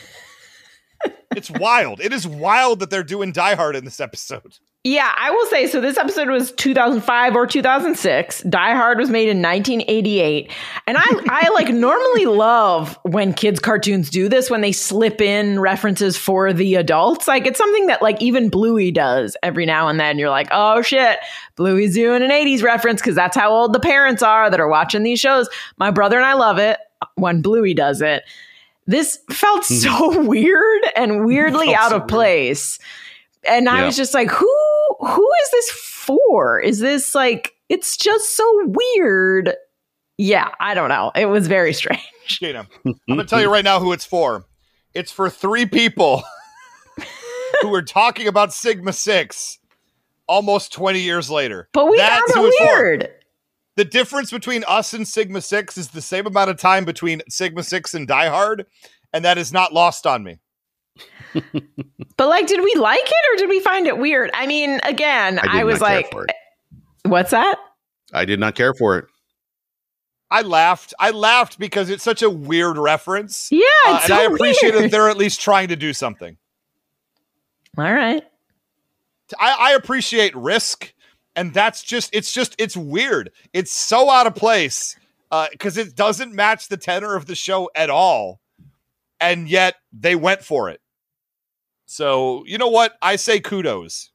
It's wild. It is wild that they're doing Die Hard in this episode. Yeah, I will say, so this episode was two thousand five or two thousand six. Die Hard was made in nineteen eighty-eight. And I, I like normally love when kids cartoons do this, when they slip in references for the adults. Like it's something that like even Bluey does every now and then. You're like, oh shit, Bluey's doing an eighties reference because that's how old the parents are that are watching these shows. My brother and I love it when Bluey does it. This felt so weird and weirdly Felt out so of weird. place. And I Yeah. was just like, who who is this for? Is this like, it's just so weird. Yeah, I don't know. It was very strange. Gina, I'm going to tell you right now who it's for. It's for three people who are talking about Sigma six almost twenty years later. But we That's found who it it's for. weird. The difference between us and Sigma six is the same amount of time between Sigma six and Die Hard, and that is not lost on me. But like, did we like it or did we find it weird? I mean, again, I did I, was not care like, for it. what's that? I did not care for it. I laughed. I laughed because it's such a weird reference. Yeah, Uh, it's and so I appreciate weird. that they're at least trying to do something. All right. I, I appreciate risk, and that's just it's just it's weird. It's so out of place because it doesn't match the tenor of the show at all, and yet they went for it. So, you know what? I say kudos.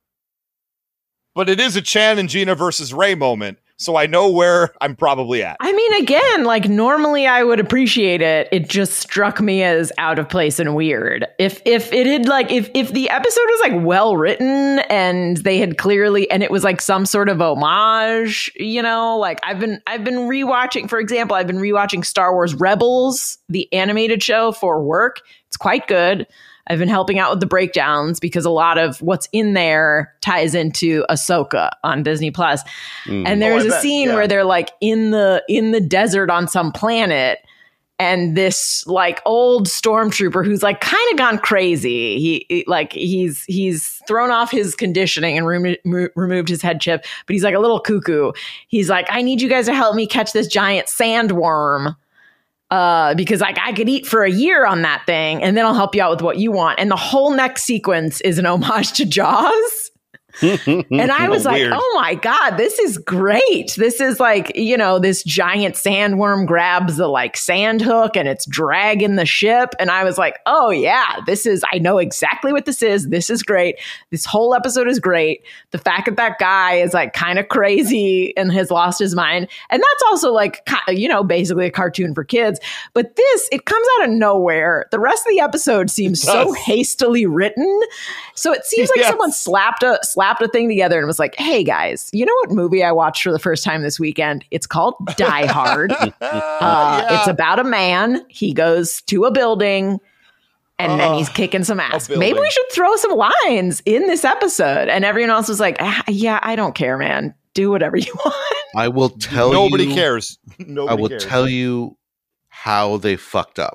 But it is a Chan and Gina versus Ray moment, so I know where I'm probably at. I mean, again, like normally I would appreciate it. It just struck me as out of place and weird. If if it had like if if the episode was like well written and they had clearly and it was like some sort of homage, you know, like I've been I've been rewatching, for example, I've been rewatching Star Wars Rebels, the animated show, for work. It's quite good. I've been helping out with the breakdowns because a lot of what's in there ties into Ahsoka on Disney Plus. Mm. And there's oh, a bet. scene yeah. where they're like in the in the desert on some planet, and this like old stormtrooper who's like kind of gone crazy. He, he like he's he's thrown off his conditioning and remo- mo- removed his head chip, but he's like a little cuckoo. He's like, I need you guys to help me catch this giant sandworm. Uh, because like I could eat for a year on that thing and then I'll help you out with what you want. And the whole next sequence is an homage to Jaws. And I was oh, like, weird. oh my God, this is great. This is like, you know, this giant sandworm grabs the like sand hook and it's dragging the ship. And I was like, oh yeah, this is, I know exactly what this is. This is great. This whole episode is great. The fact that that guy is like kind of crazy and has lost his mind. And that's also like, you know, basically a cartoon for kids. But this, it comes out of nowhere. The rest of the episode seems so hastily written. So it seems like yes. someone slapped a, slapped a thing together and was like, hey guys, you know what movie I watched for the first time this weekend? It's called Die Hard. uh, yeah. It's about a man. He goes to a building and uh, then he's kicking some ass. Maybe we should throw some lines in this episode. And everyone else was like, ah, yeah, I don't care, man. Do whatever you want. I will tell Nobody you. Nobody cares. Nobody I will cares. tell you how they fucked up.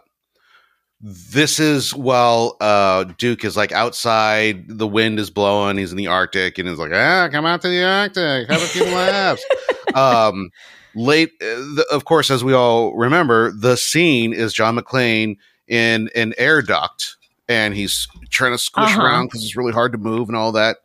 This is while uh, Duke is like outside, the wind is blowing, he's in the Arctic, and he's like, ah, come out to the Arctic, have a few laughs. um, late, uh, the, of course, as we all remember, the scene is John McClane in an air duct, and he's trying to squish uh-huh. around because it's really hard to move and all that.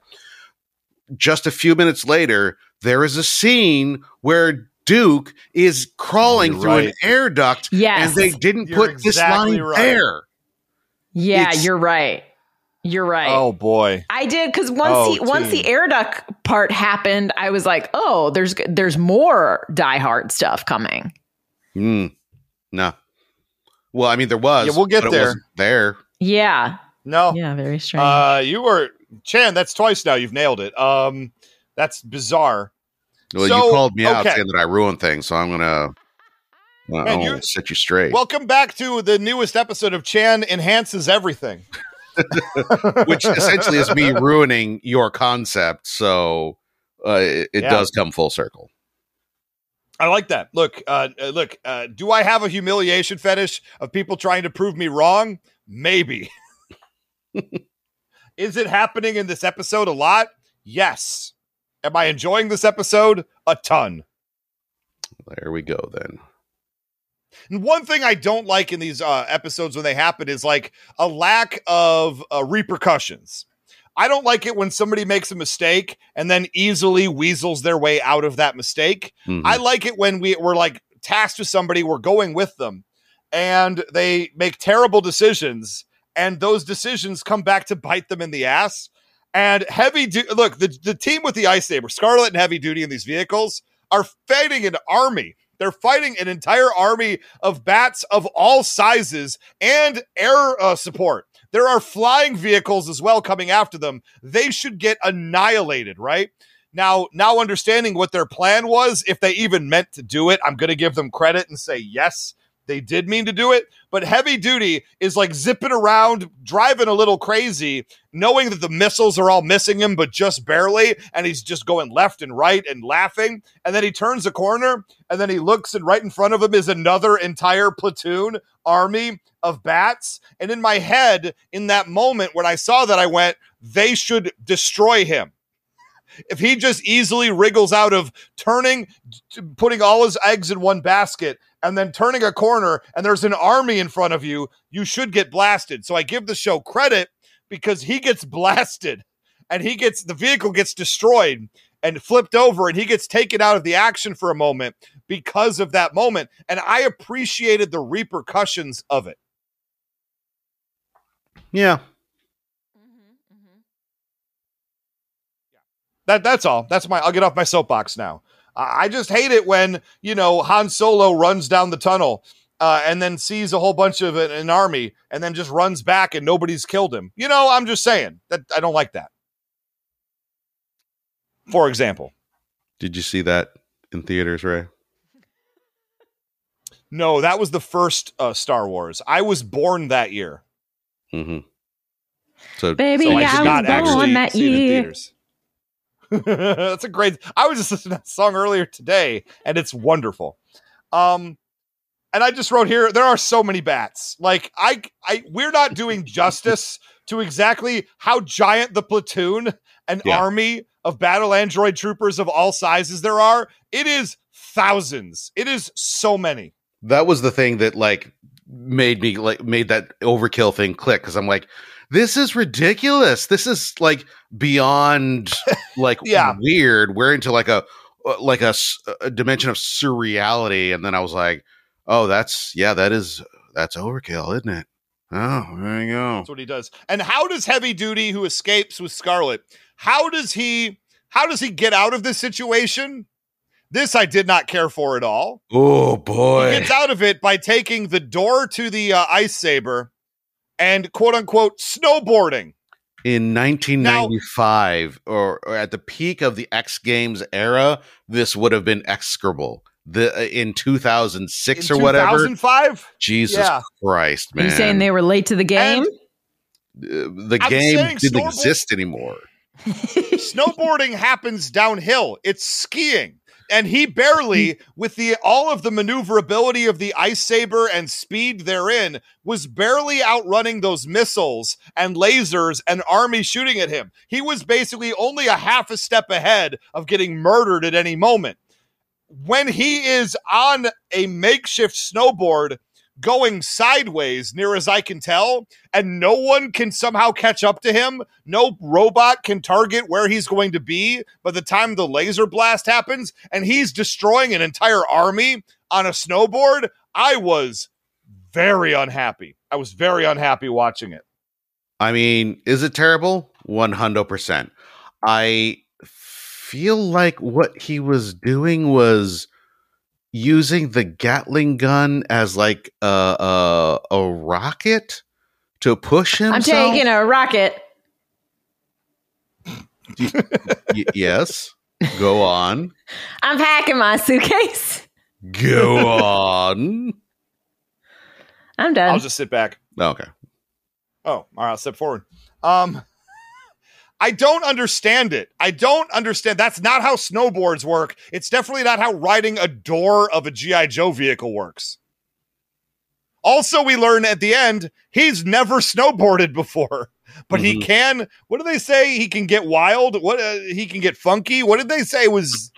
Just a few minutes later, there is a scene where Duke is crawling you're through right. an air duct, yes. and they didn't you're put exactly this line right. there. Yeah, It's, you're right. You're right. Oh boy, I did because once oh, the once the air duct part happened, I was like, oh, there's there's more Die Hard stuff coming. Mm, no, well, I mean, there was. Yeah, we'll get but there. It wasn't there. Yeah. No. Yeah. Very strange. Uh, you were Chan. That's twice now. You've nailed it. Um, that's bizarre. Well, so, you called me out okay. saying that I ruined things, so I'm gonna well, Man, I'll set you straight. Welcome back to the newest episode of Chan Enhances Everything. Which essentially is me ruining your concept, so uh, it, it yeah. does come full circle. I like that. Look, uh, look. Uh, do I have a humiliation fetish of people trying to prove me wrong? Maybe. Is it happening in this episode a lot? Yes. Am I enjoying this episode? A ton. There we go, then. And one thing I don't like in these uh, episodes when they happen is like a lack of uh, repercussions. I don't like it when somebody makes a mistake and then easily weasels their way out of that mistake. Mm-hmm. I like it when we, we're like tasked with somebody, we're going with them, and they make terrible decisions, and those decisions come back to bite them in the ass. And heavy duty, look, the, the team with the Ice Saber, Scarlet and Heavy Duty in these vehicles, are fighting an army. They're fighting an entire army of bats of all sizes and air uh, support. There are flying vehicles as well coming after them. They should get annihilated, right? Now, now understanding what their plan was, if they even meant to do it, I'm going to give them credit and say, yes, they did mean to do it. But Heavy Duty is like zipping around, driving a little crazy, knowing that the missiles are all missing him, but just barely. And he's just going left and right and laughing. And then he turns a corner, and then he looks, and right in front of him is another entire platoon army of bats. And in my head, in that moment when I saw that, I went, they should destroy him. If he just easily wriggles out of turning, putting all his eggs in one basket, and then turning a corner, and there's an army in front of you, you should get blasted. So I give the show credit because he gets blasted, and he gets, the vehicle gets destroyed and flipped over, and he gets taken out of the action for a moment because of that moment. And I appreciated the repercussions of it. Yeah. That that's all. That's my. I'll get off my soapbox now. I just hate it when, you know, Han Solo runs down the tunnel uh, and then sees a whole bunch of an, an army and then just runs back and nobody's killed him. You know, I'm just saying that I don't like that. For example. Did you see that in theaters, Ray? No, that was the first uh, Star Wars. I was born that year. Mm-hmm. So, Baby, so I I did was not born actually that see it in year. theaters. That's a great. I was just listening to that song earlier today, and it's wonderful. Um, and I just wrote here, there are so many bats. Like I, I, we're not doing justice to exactly how giant the platoon and Yeah. army of battle android troopers of all sizes there are. It is thousands. It is so many. that was the thing that like made me like made that overkill thing click, because I'm like, this is ridiculous. This is like beyond like Yeah. weird. We're into like a like a, s- a dimension of surreality, and then I was like, oh, that's yeah, that is that's overkill, isn't it? Oh, there you go. That's what he does. And how does Heavy Duty, who escapes with Scarlet, how does he how does he get out of this situation? This I did not care for at all. Oh He boy. gets out of it by taking the door to the uh, ice saber and quote unquote snowboarding. In nineteen ninety-five, or, or at the peak of the X Games era, this would have been execrable. The uh, in two thousand six In or whatever. two thousand five? Jesus Yeah. Christ, Are man! you saying they were late to the game? Uh, the I'm game saying didn't snowboard- exist anymore. Snowboarding happens downhill. It's skiing. And he barely, with the all of the maneuverability of the ice saber and speed therein, was barely outrunning those missiles and lasers and army shooting at him. He was basically only a half a step ahead of getting murdered at any moment. When he is on a makeshift snowboard going sideways, near as I can tell, and no one can somehow catch up to him, no robot can target where he's going to be by the time the laser blast happens, and he's destroying an entire army on a snowboard, I was very unhappy. I was very unhappy watching it. I mean, is it terrible? one hundred percent. I feel like what he was doing was using the Gatling gun as like a a, a rocket to push himself. I'm taking a rocket. Y- yes. Go on. I'm packing my suitcase. Go on. I'm done. I'll just sit back. Okay. Oh, all right, I'll step forward. Um, I don't understand it. I don't understand. That's not how snowboards work. It's definitely not how riding a door of a G I. Joe vehicle works. Also, we learn at the end, he's never snowboarded before, but he Mhm. can, what do they say? He can get wild. What uh, he can get funky. What did they say was,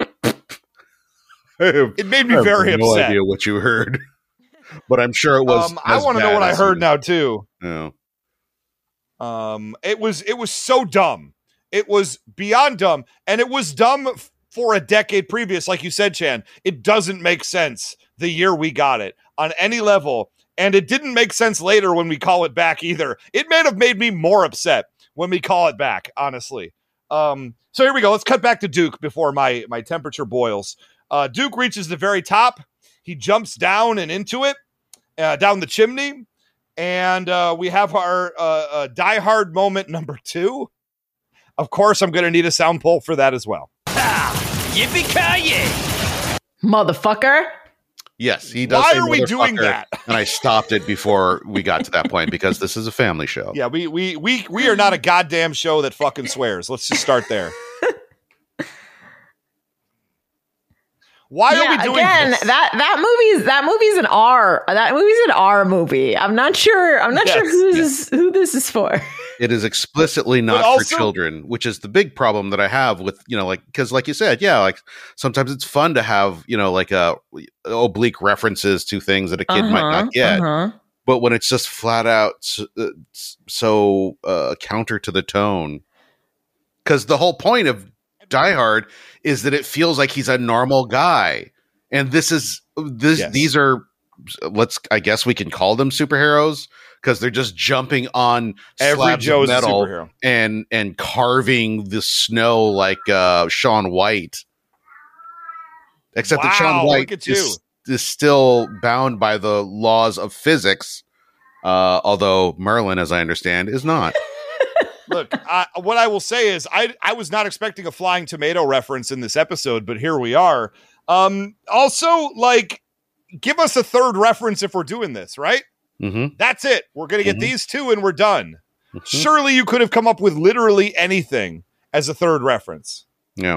it made me I have very no upset. idea what you heard, but I'm sure it was. Um, I as want to know bad what I as heard you- now too. Yeah. Um, it was it was so dumb. It was beyond dumb, and it was dumb f- for a decade previous. Like you said, Chan, it doesn't make sense the year we got it on any level, and it didn't make sense later when we call it back either. It may have made me more upset when we call it back, honestly. Um, so here we go. Let's cut back to Duke before my my temperature boils. Uh, Duke reaches the very top. He jumps down and into it, uh, down the chimney. And uh, we have our uh, uh, Die Hard moment number two. Of course, I'm going to need a sound pull for that as well. Yippee-ki-yay! Motherfucker. Yes, he does. Why say are we doing motherfucker, that? And I stopped it before we got to that point because this is a family show. Yeah, we we we we are not a goddamn show that fucking swears. Let's just start there. Why are we doing again, this? that that movie's that movie's an R. That movie's an R movie. I'm not sure. I'm not sure Yes, who yes. this is, who this is for. It is explicitly not But also- for children, which is the big problem that I have with, you know, like, because like you said, yeah, like sometimes it's fun to have, you know, like uh, oblique references to things that a kid might Uh-huh, not get. uh-huh. But when it's just flat out so, uh, so uh, counter to the tone, because the whole point of Die Hard is that it feels like he's a normal guy, and this is this Yes. these are let's I guess we can call them superheroes because they're just jumping on Every slabs Joe's of a metal superhero. and and carving the snow like uh, Shaun White. Except that Shaun Wow, White look at you. is, is still bound by the laws of physics, uh, although Merlin, as I understand, is not. Look, I, what I will say is I I was not expecting a flying tomato reference in this episode, but here we are. Um, also, like, give us a third reference if we're doing this, right? Mm-hmm. That's it. We're going to get Mhm. these two and we're done. Mm-hmm. Surely you could have come up with literally anything as a third reference. Yeah.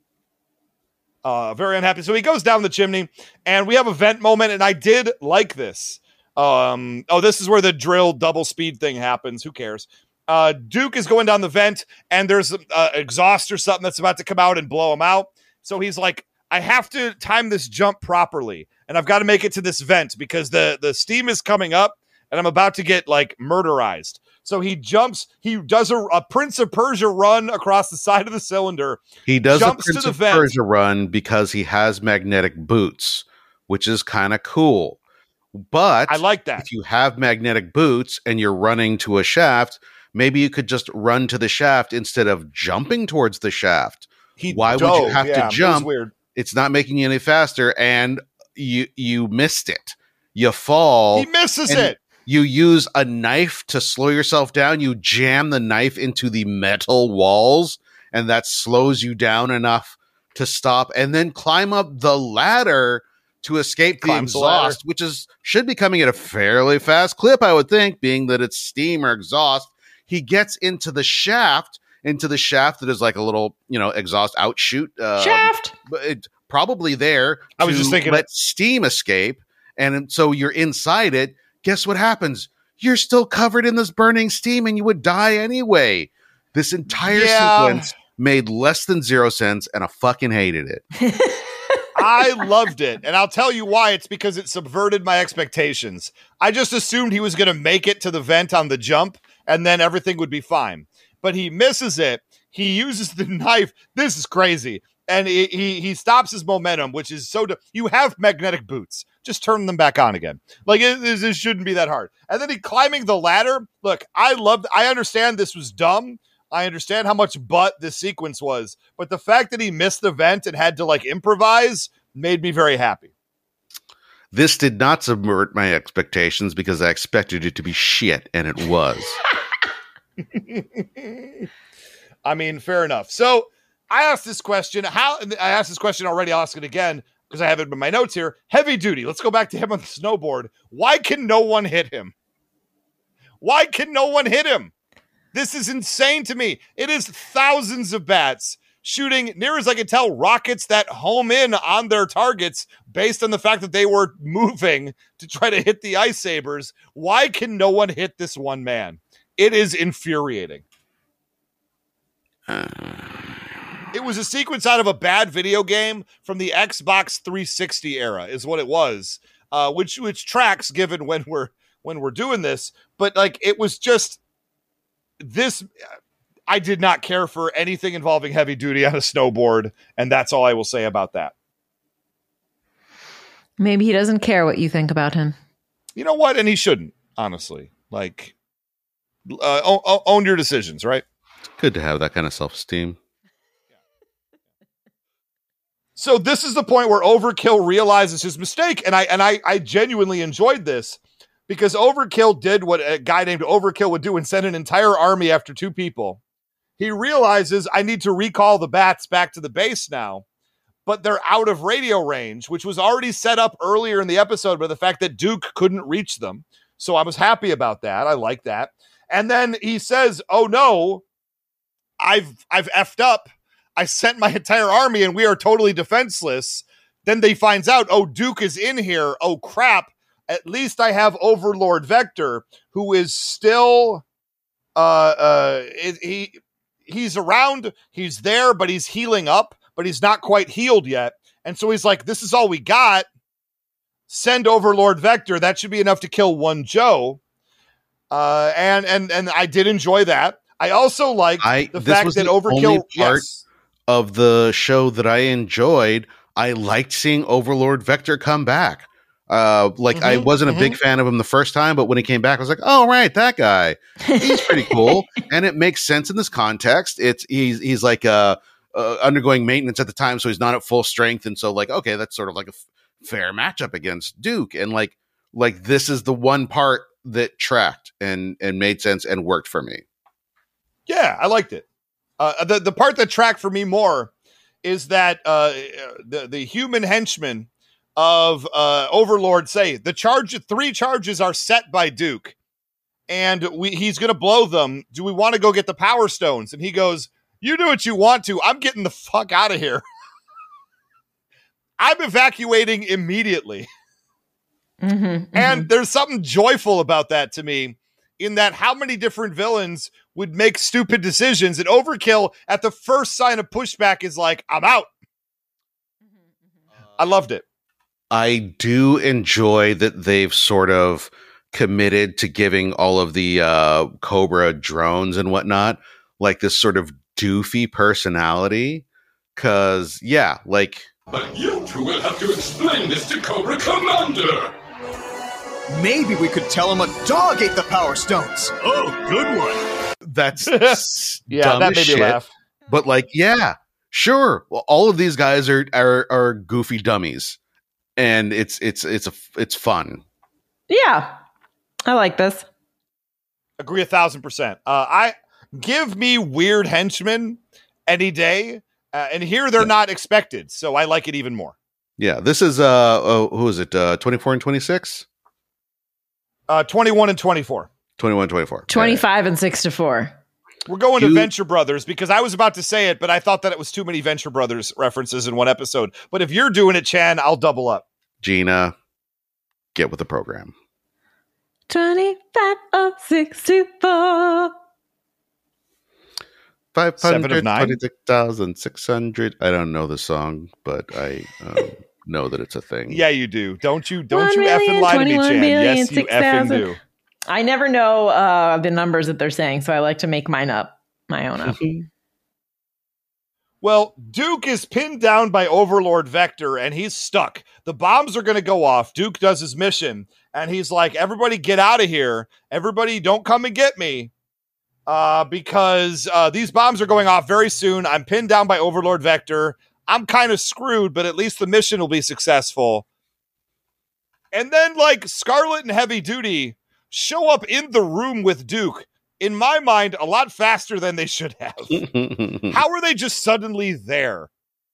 Uh, very unhappy. So he goes down the chimney and we have a vent moment, and I did like this. Um, oh, this is where the drill double speed thing happens. Who cares? Uh, Duke is going down the vent and there's uh, exhaust or something that's about to come out and blow him out. So he's like, I have to time this jump properly, and I've got to make it to this vent because the, the steam is coming up and I'm about to get like murderized. So he jumps, he does a, a Prince of Persia run across the side of the cylinder. He does a Jumps to Prince the of vent. Persia run because he has magnetic boots, which is kind of cool. But I like that. if you have magnetic boots and you're running to a shaft, maybe you could just run to the shaft instead of jumping towards the shaft. He Why would dove. you have Yeah, to it was jump? weird. It's not making you any faster, and you you missed it. You fall. He misses and it. You use a knife to slow yourself down. You jam the knife into the metal walls, and that slows you down enough to stop, and then climb up the ladder to escape the Climbs the ladder. exhaust, which is should be coming at a fairly fast clip, I would think, being that it's steam or exhaust. He gets into the shaft, into the shaft that is like a little, you know, exhaust outshoot. Um, Shaft. but it, probably there. I was to just thinking let it. steam escape, and so you're inside it. Guess what happens? You're still covered in this burning steam, and you would die anyway. This entire Yeah. sequence made less than zero sense, and I fucking hated it. I loved it. And I'll tell you why. It's because it subverted my expectations. I just assumed he was going to make it to the vent on the jump and then everything would be fine. But he misses it. He uses the knife. This is crazy. And he he, he stops his momentum, which is so... De- you have magnetic boots. Just turn them back on again. Like, it, it, it shouldn't be that hard. And then he climbing the ladder. Look, I loved... I understand this was dumb. I understand how much butt this sequence was, but the fact that he missed the vent and had to like improvise made me very happy. This did not subvert my expectations because I expected it to be shit, and it was. I mean, fair enough. So I asked this question. How I asked this question already. I'll ask it again because I have it in my notes here. Heavy Duty. Let's go back to him on the snowboard. Why can no one hit him? Why can no one hit him? This is insane to me. It is thousands of bats shooting, near as I can tell, rockets that home in on their targets based on the fact that they were moving to try to hit the Ice Sabers. Why can no one hit this one man? It is infuriating. It was a sequence out of a bad video game from the Xbox three sixty era, is what it was, uh, which which tracks given when we're when we're doing this. But like, it was just. This, I did not care for anything involving Heavy Duty on a snowboard, and that's all I will say about that. Maybe he doesn't care what you think about him. You know what? And he shouldn't, honestly. Like, uh, own, own your decisions, right? Good to have that kind of self-esteem. So this is the point where Overkill realizes his mistake, and I and I, I genuinely enjoyed this. Because Overkill did what a guy named Overkill would do and send an entire army after two people. He realizes I need to recall the bats back to the base now, but they're out of radio range, which was already set up earlier in the episode by the fact that Duke couldn't reach them. So I was happy about that. I like that. And then he says, oh no, I've, I've effed up. I sent my entire army and we are totally defenseless. Then they finds out, oh, Duke is in here. Oh crap. At least I have Overlord Vector, who is still, uh, uh, he he's around, he's there, but he's healing up, but he's not quite healed yet. And so he's like, this is all we got. Send Overlord Vector. That should be enough to kill one Joe. Uh, and and and I did enjoy that. I also like I, the this fact was that the Overkill only part yes. of the show that I enjoyed. I liked seeing Overlord Vector come back. Uh, like Mm-hmm, I wasn't mm-hmm. a big fan of him the first time, but when he came back, I was like, "Oh, right, that guy. He's pretty cool," and it makes sense in this context. It's he's he's like uh, uh, undergoing maintenance at the time, so he's not at full strength, and so like, okay, that's sort of like a f- fair matchup against Duke, and like like this is the one part that tracked and and made sense and worked for me. Yeah, I liked it. Uh, the the part that tracked for me more is that uh, the the human henchmen of uh, Overlord say the charge three charges are set by Duke, and we he's going to blow them. Do we want to go get the Power Stones? And he goes, "You do what you want to. I'm getting the fuck out of here. I'm evacuating immediately." Mm-hmm, mm-hmm. And there's something joyful about that to me, in that how many different villains would make stupid decisions, and Overkill at the first sign of pushback is like, "I'm out." I loved it. I do enjoy that they've sort of committed to giving all of the uh, Cobra drones and whatnot like this sort of doofy personality. Cause yeah, like. But you two will have to explain this to Cobra Commander. Maybe we could tell him a dog ate the Power Stones. Oh, good one. That's yeah, dumb that as made shit. me laugh. But like, yeah, sure. Well, all of these guys are are are goofy dummies. And it's it's it's a it's fun. Yeah, I like this. Agree a thousand percent. Uh, I give me weird henchmen any day, uh, and here they're yeah. not expected, so I like it even more. Yeah, this is uh, oh, who is it? Uh, twenty-four and twenty-six. Uh, twenty-one and twenty-four. twenty-one, twenty-four. Twenty-five yeah. and six to four. We're going you, to Venture Brothers because I was about to say it, but I thought that it was too many Venture Brothers references in one episode. But if you're doing it, Chan, I'll double up. Gina, get with the program. twenty-five oh six two four. five hundred twenty-six thousand six hundred. I don't know the song, but I um, know that it's a thing. Yeah, you do. Don't you? Don't you effing lie to me, Chan. Yes, you effing do. I never know uh, the numbers that they're saying, so I like to make mine up, my own up. Well, Duke is pinned down by Overlord Vector, and he's stuck. The bombs are going to go off. Duke does his mission, and he's like, everybody get out of here. Everybody don't come and get me, uh, because uh, these bombs are going off very soon. I'm pinned down by Overlord Vector. I'm kind of screwed, but at least the mission will be successful. And then, like, Scarlet and Heavy Duty show up in the room with Duke, in my mind, a lot faster than they should have. How are they just suddenly there?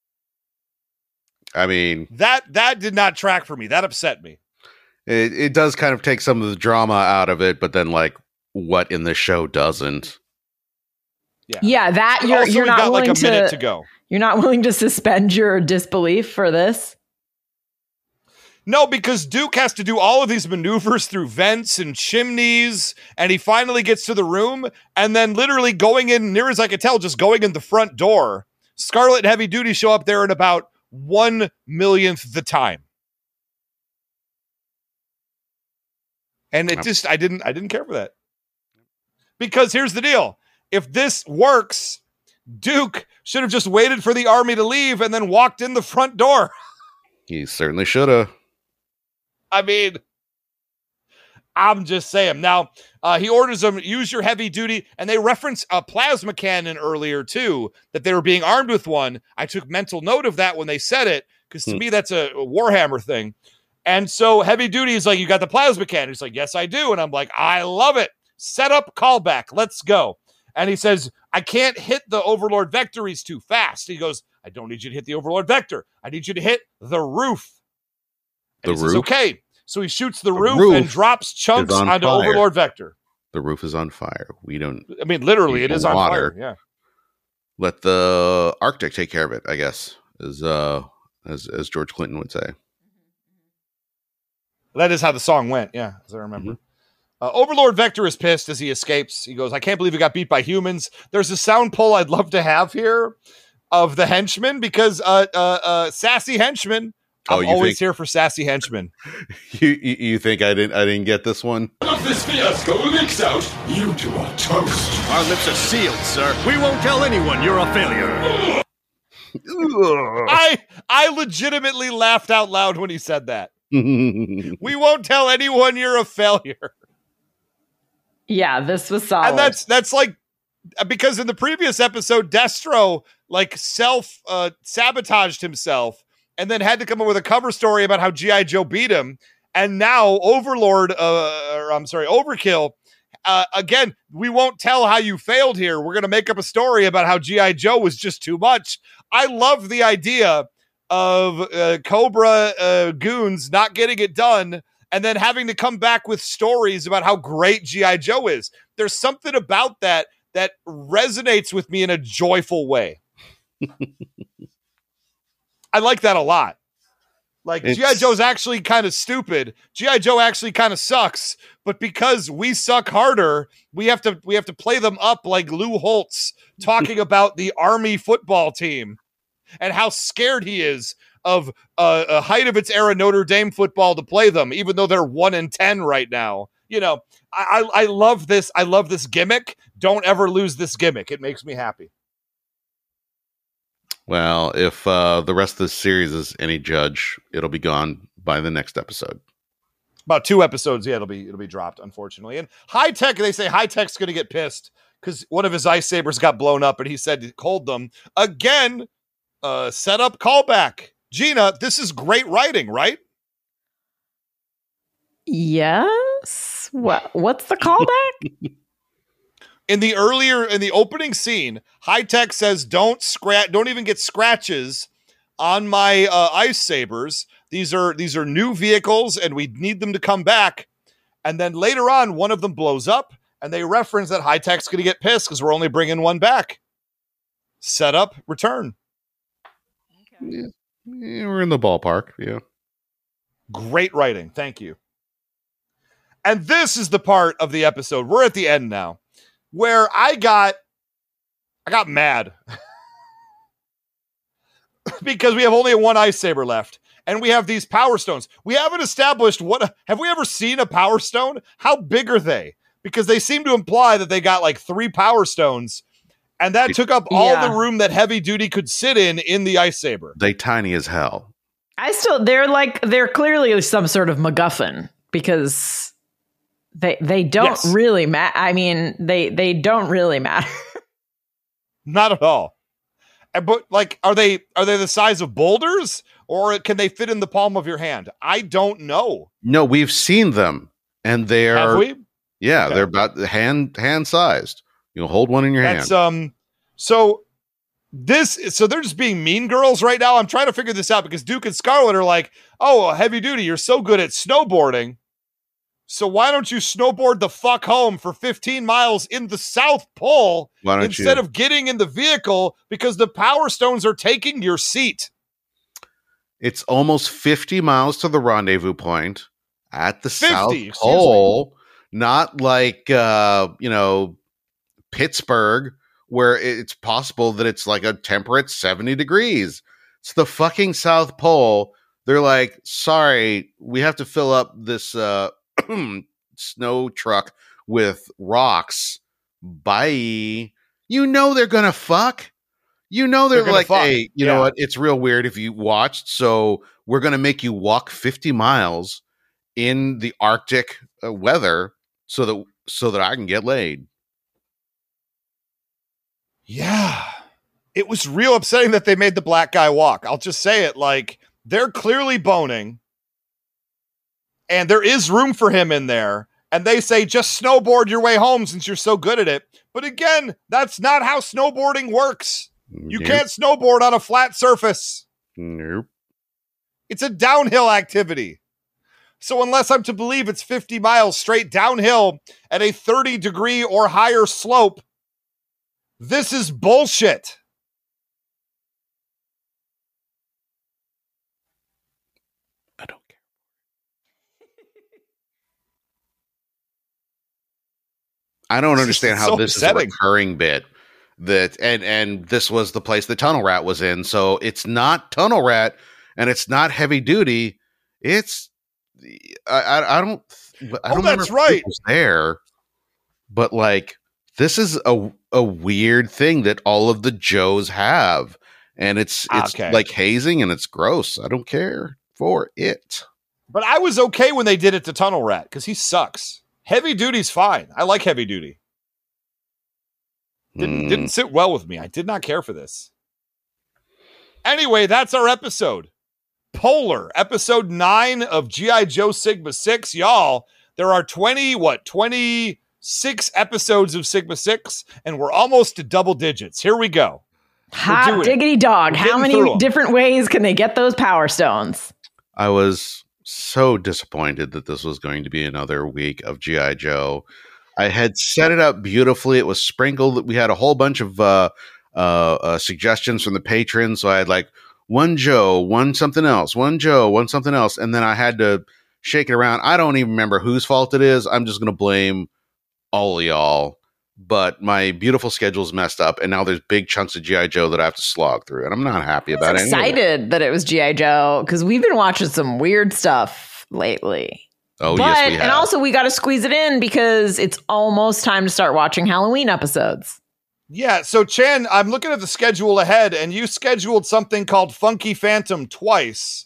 I mean, that that did not track for me. That upset me. It, it does kind of take some of the drama out of it, but then, like, what in the show doesn't? Yeah, yeah that you're also, you're not got willing like a to, minute to go. You're not willing to suspend your disbelief for this. No, because Duke has to do all of these maneuvers through vents and chimneys, and he finally gets to the room, and then literally going in, near as I could tell, just going in the front door. Scarlet and Heavy Duty show up there in about one millionth the time. And it just, I didn't, I didn't care for that. Because here's the deal. If this works, Duke should have just waited for the army to leave and then walked in the front door. He certainly should have. I mean, I'm just saying. Now, uh, he orders them, use your heavy duty, and they reference a plasma cannon earlier, too, that they were being armed with one. I took mental note of that when they said it, because to hmm. me, that's a, a Warhammer thing. And so Heavy Duty is like, you got the plasma cannon. He's like, yes, I do. And I'm like, I love it. Set up, callback. Let's go. And he says, I can't hit the Overlord Vector. He's too fast. He goes, I don't need you to hit the Overlord Vector. I need you to hit the roof. And the he roof? says, okay. So he shoots the, the roof, roof and drops chunks on onto fire. Overlord Vector. The roof is on fire. We don't. I mean, literally, it is on water. fire. Yeah. Let the Arctic take care of it, I guess, as uh, as as George Clinton would say. That is how the song went. Yeah, as I remember. Mm-hmm. Uh, Overlord Vector is pissed as he escapes. He goes, I can't believe he got beat by humans. There's a sound pull I'd love to have here of the henchmen, because uh, uh, uh, sassy henchmen. I'm oh, always think, here for sassy henchmen. You, you you think I didn't I didn't get this one? If this fiasco leaks out, you two are toast. Our lips are sealed, sir. We won't tell anyone you're a failure. I I legitimately laughed out loud when he said that. We won't tell anyone you're a failure. Yeah, this was solid. And that's that's like because in the previous episode, Destro like self uh, sabotaged himself and then had to come up with a cover story about how G I. Joe beat him. And now Overlord, uh, or I'm sorry, Overkill. Uh, again, we won't tell how you failed here. We're going to make up a story about how G I. Joe was just too much. I love the idea of uh, Cobra uh, goons not getting it done and then having to come back with stories about how great G I. Joe is. There's something about that that resonates with me in a joyful way. I like that a lot. Like, G I. Joe's actually kind of stupid. G I. Joe actually kind of sucks, but because we suck harder, we have to we have to play them up like Lou Holtz talking about the Army football team and how scared he is of uh, a height of its era Notre Dame football to play them, even though they're one and ten right now. You know, I, I I love this. I love this gimmick. Don't ever lose this gimmick. It makes me happy. Well, if uh, the rest of the series is any judge, it'll be gone by the next episode. About two episodes, yeah, it'll be it'll be dropped, unfortunately. And High Tech, they say High Tech's going to get pissed because one of his ice sabers got blown up, and he said to hold them again. Uh, set up callback, Gina. This is great writing, right? Yes. What? What's the callback? In the earlier, in the opening scene, High Tech says, "Don't scratch, don't even get scratches on my uh, ice sabers. These are these are new vehicles, and we need them to come back." And then later on, one of them blows up, and they reference that High Tech's going to get pissed because we're only bringing one back. Set up, return. Yeah. Yeah, we're in the ballpark. Yeah, great writing. Thank you. And this is the part of the episode. We're at the end now. Where I got, I got mad because we have only one ice saber left, and we have these power stones. We haven't established what have we ever seen a power stone? How big are they? Because they seem to imply that they got like three power stones, and that took up all Yeah. the room that Heavy Duty could sit in in the ice saber. they tiny as hell. I still, they're like, they're clearly some sort of MacGuffin because they they don't Yes. really matter. I mean, they they don't really matter. Not at all. And, but like, are they are they the size of boulders, or can they fit in the palm of your hand? I don't know. No, we've seen them, and they are. Have we? Yeah, Okay. they're about hand hand sized. You know, hold one in your That's hand. um. So this, so they're just being mean girls right now. I'm trying to figure this out because Duke and Scarlet are like, "Oh, Heavy Duty, you're so good at snowboarding. So why don't you snowboard the fuck home for fifteen miles in the South Pole Why don't instead you? of getting in the vehicle because the power stones are taking your seat?" It's almost fifty miles to the rendezvous point at the South fifty, excuse Pole, not like uh, you know Pittsburgh, where it's possible that it's like a temperate seventy degrees. It's the fucking South Pole. They're like, sorry, we have to fill up this uh, snow truck with rocks. Bye. You know they're gonna fuck. You know they're, They're gonna like, fuck. hey, you Yeah. know what? It's real weird if you watched. So we're gonna make you walk fifty miles in the Arctic uh, weather so that so that I can get laid. Yeah. It was real upsetting that they made the black guy walk. I'll just say it, like, they're clearly boning, and there is room for him in there, and they say, just snowboard your way home since you're so good at it. But again, that's not how snowboarding works. You Nope. can't snowboard on a flat surface. Nope. It's a downhill activity. So unless I'm to believe it's fifty miles straight downhill at a thirty degree or higher slope, this is bullshit. I don't care. I don't It's understand just how so this is upsetting. a recurring bit. That and and this was the place the Tunnel Rat was in. So it's not Tunnel Rat and it's not Heavy Duty. It's I I, I don't I Oh, don't that's remember right. who was there, but like this is a a weird thing that all of the Joes have, and it's it's Okay. like hazing and it's gross. I don't care for it. But I was okay when they did it to Tunnel Rat because he sucks. Heavy Duty's fine. I like Heavy Duty. Didn't, mm. didn't sit well with me. I did not care for this. Anyway, that's our episode. Polar, episode nine of G I. Joe Sigma six. Y'all, there are twenty, what, twenty-six episodes of Sigma six, and we're almost to double digits. Here we go. Hot diggity it. dog. We're How many different ways can they get those Power Stones? I was so disappointed that this was going to be another week of G I. Joe. I had set it up beautifully. It was sprinkled. We had a whole bunch of uh, uh, uh, suggestions from the patrons. So I had like one Joe, one something else, one Joe, one something else. And then I had to shake it around. I don't even remember whose fault it is. I'm just going to blame all of y'all. But my beautiful schedule's messed up, and now there's big chunks of G I. Joe that I have to slog through, and I'm not happy about it. I'm excited that it was G I. Joe, because we've been watching some weird stuff lately. Oh, but, yes, we have. And also, we got to squeeze it in because it's almost time to start watching Halloween episodes. Yeah, so Chan, I'm looking at the schedule ahead, and you scheduled something called Funky Phantom twice.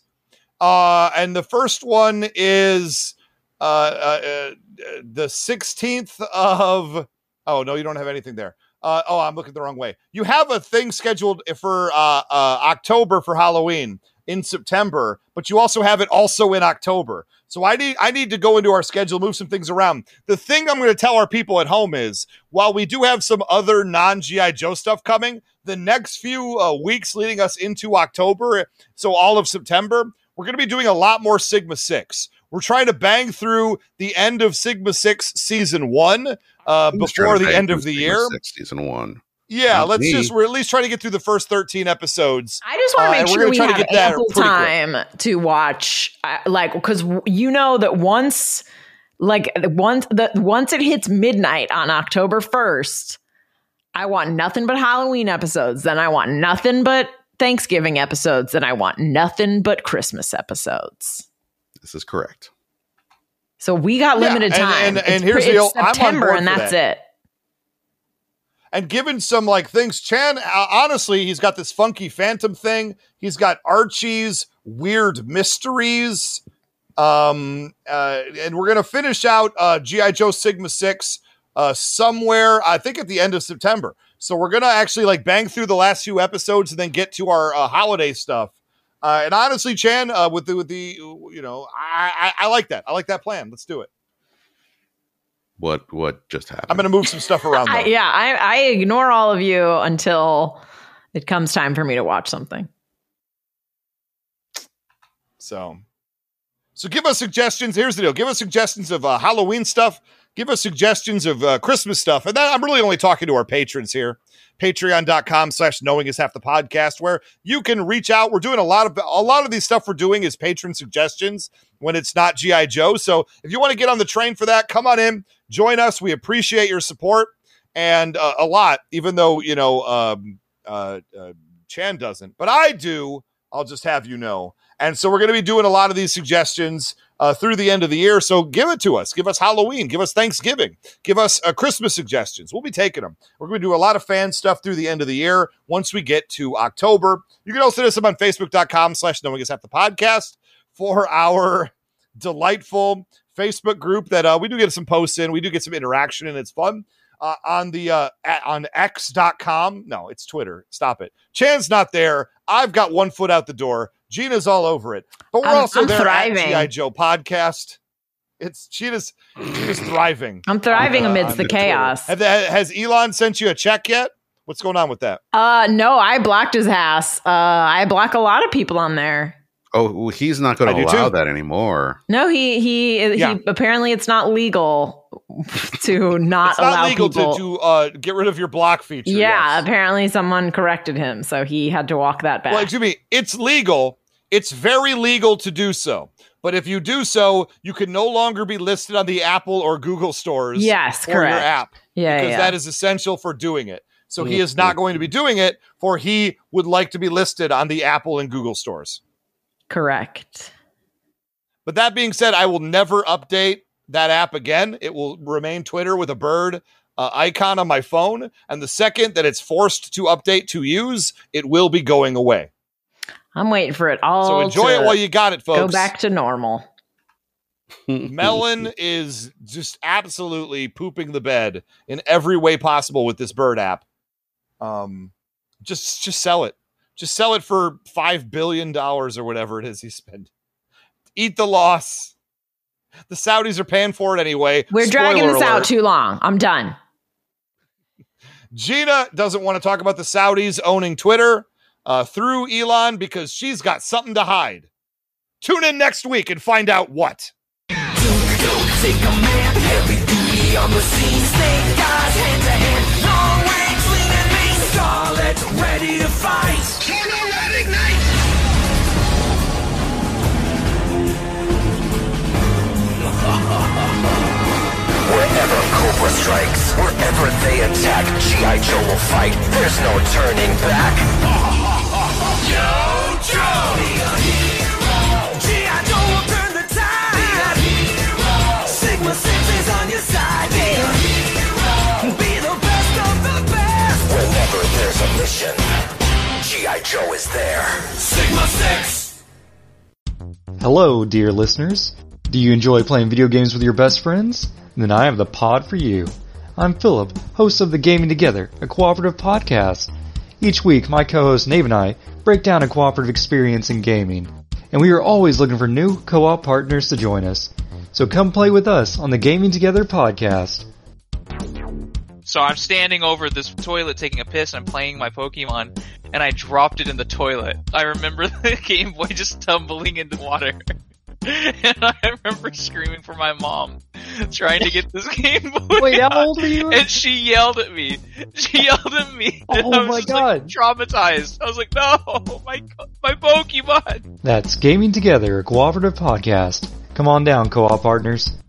Uh, and the first one is uh, uh, uh, the sixteenth of... Oh, no, you don't have anything there. Uh, oh, I'm looking the wrong way. You have a thing scheduled for uh, uh, October for Halloween in September, but you also have it also in October. So I need I need to go into our schedule, move some things around. The thing I'm going to tell our people at home is, while we do have some other non-G I. Joe stuff coming, the next few uh, weeks leading us into October, so all of September, we're going to be doing a lot more Sigma six. We're trying to bang through the end of Sigma six season one uh, before the end of the Sigma year. six season one. Yeah, Not let's me. just, we're at least trying to get through the first thirteen episodes. I just want to uh, make sure we try have to get ample that time quick. to watch, uh, like, because you know that once, like, once, the, once it hits midnight on October first, I want nothing but Halloween episodes. Then I want nothing but Thanksgiving episodes. Then I want nothing but Christmas episodes. This is correct. So we got limited yeah, and, time. And, and, and it's, here's it's the deal. September, I'm on board and for that's that. it. And given some like things, Chan, uh, honestly, he's got this Funky Phantom thing. He's got Archie's Weird Mysteries. Um, uh, and we're going to finish out uh, G I. Joe Sigma six uh, somewhere, I think at the end of September. So we're going to actually like bang through the last few episodes and then get to our uh, holiday stuff. Uh, and honestly, Chan, uh, with the, with the, you know, I, I, I like that. I like that plan. Let's do it. What what just happened? I'm going to move some stuff around. I, yeah, I, I ignore all of you until it comes time for me to watch something. So, so give us suggestions. Here's the deal. Give us suggestions of uh, Halloween stuff. Give us suggestions of uh, Christmas stuff. And that, I'm really only talking to our patrons here. Patreon.com slash knowing is half the podcast, where you can reach out. We're doing a lot of, a lot of these stuff we're doing is patron suggestions when it's not G I. Joe. So if you want to get on the train for that, come on in, join us. We appreciate your support and uh, a lot, even though, you know, um, uh, uh, Chan doesn't, but I do. I'll just have you know. And so we're going to be doing a lot of these suggestions uh, through the end of the year. So give it to us. Give us Halloween. Give us Thanksgiving. Give us uh, Christmas suggestions. We'll be taking them. We're going to do a lot of fan stuff through the end of the year. Once we get to October, you can also hit us up on Facebook.com slash knowing is half the podcast for our delightful Facebook group that uh, we do get some posts in. We do get some interaction, and it's fun. Uh, on the uh, at, on X dot com. No, it's Twitter. Stop it. Chan's not there. I've got one foot out the door. Gina's all over it. But we're I'm, also I'm there thriving. at G I. Joe Podcast. It's Gina's, Gina's thriving. I'm thriving uh, amidst the chaos. Have, has Elon sent you a check yet? What's going on with that? Uh, no, I blocked his ass. Uh, I block a lot of people on there. Oh, well, he's not going to allow too. that anymore. No, he he Yeah. he. Apparently, it's not legal to not It's allow not legal people. to, to uh, get rid of your block feature. yeah, yes. apparently someone corrected him, so he had to walk that back. Well, excuse me. It's legal. It's very legal to do so. But if you do so, you can no longer be listed on the Apple or Google stores. Yes, for correct. your app. Yeah, because yeah. that is essential for doing it. So he is not going to be doing it, for he would like to be listed on the Apple and Google stores. Correct. But that being said, I will never update that app again. It will remain Twitter with a bird uh, icon on my phone. And the second that it's forced to update to use, it will be going away. I'm waiting for it all. So enjoy to it while you got it, folks. Go back to normal. Melon is just absolutely pooping the bed in every way possible with this bird app. Um, just, just sell it. Just sell it for five billion dollars or whatever it is he spent. Eat the loss. The Saudis are paying for it anyway. We're Spoiler dragging this alert. out too long. I'm done. Gina doesn't want to talk about the Saudis owning Twitter uh, through Elon because she's got something to hide. Tune in next week and find out what. Duke, Duke, take a man, heavy duty on the scene, snake eyes, hand to hand, long range, lean and mean, Scarlet, ready to fight. Torno, red ignite. Wherever Cobra strikes, wherever they attack, G I. Joe will fight. There's no turning back. Yo, Joe, be a hero. G I. Joe will turn the tide. Be a hero. Sigma six is on your side. Be a hero. Be the best of the best. Whenever there's a mission, G I. Joe is there. Sigma six. Hello, dear listeners. Do you enjoy playing video games with your best friends? Then I have the pod for you. I'm Philip, host of the Gaming Together, a cooperative podcast. Each week, my co-host Nave and I break down a cooperative experience in gaming, and we are always looking for new co-op partners to join us. So come play with us on the Gaming Together podcast. So I'm standing over this toilet taking a piss, and I'm playing my Pokemon, and I dropped it in the toilet. I remember the Game Boy just tumbling into water. And I remember screaming for my mom, trying to get this Game Boy. Wait, how out. old were you? And she yelled at me. She yelled at me. And Oh I was my just, God. like, traumatized. I was like, no, my my Pokemon. That's Gaming Together, a cooperative podcast. Come on down, co-op partners.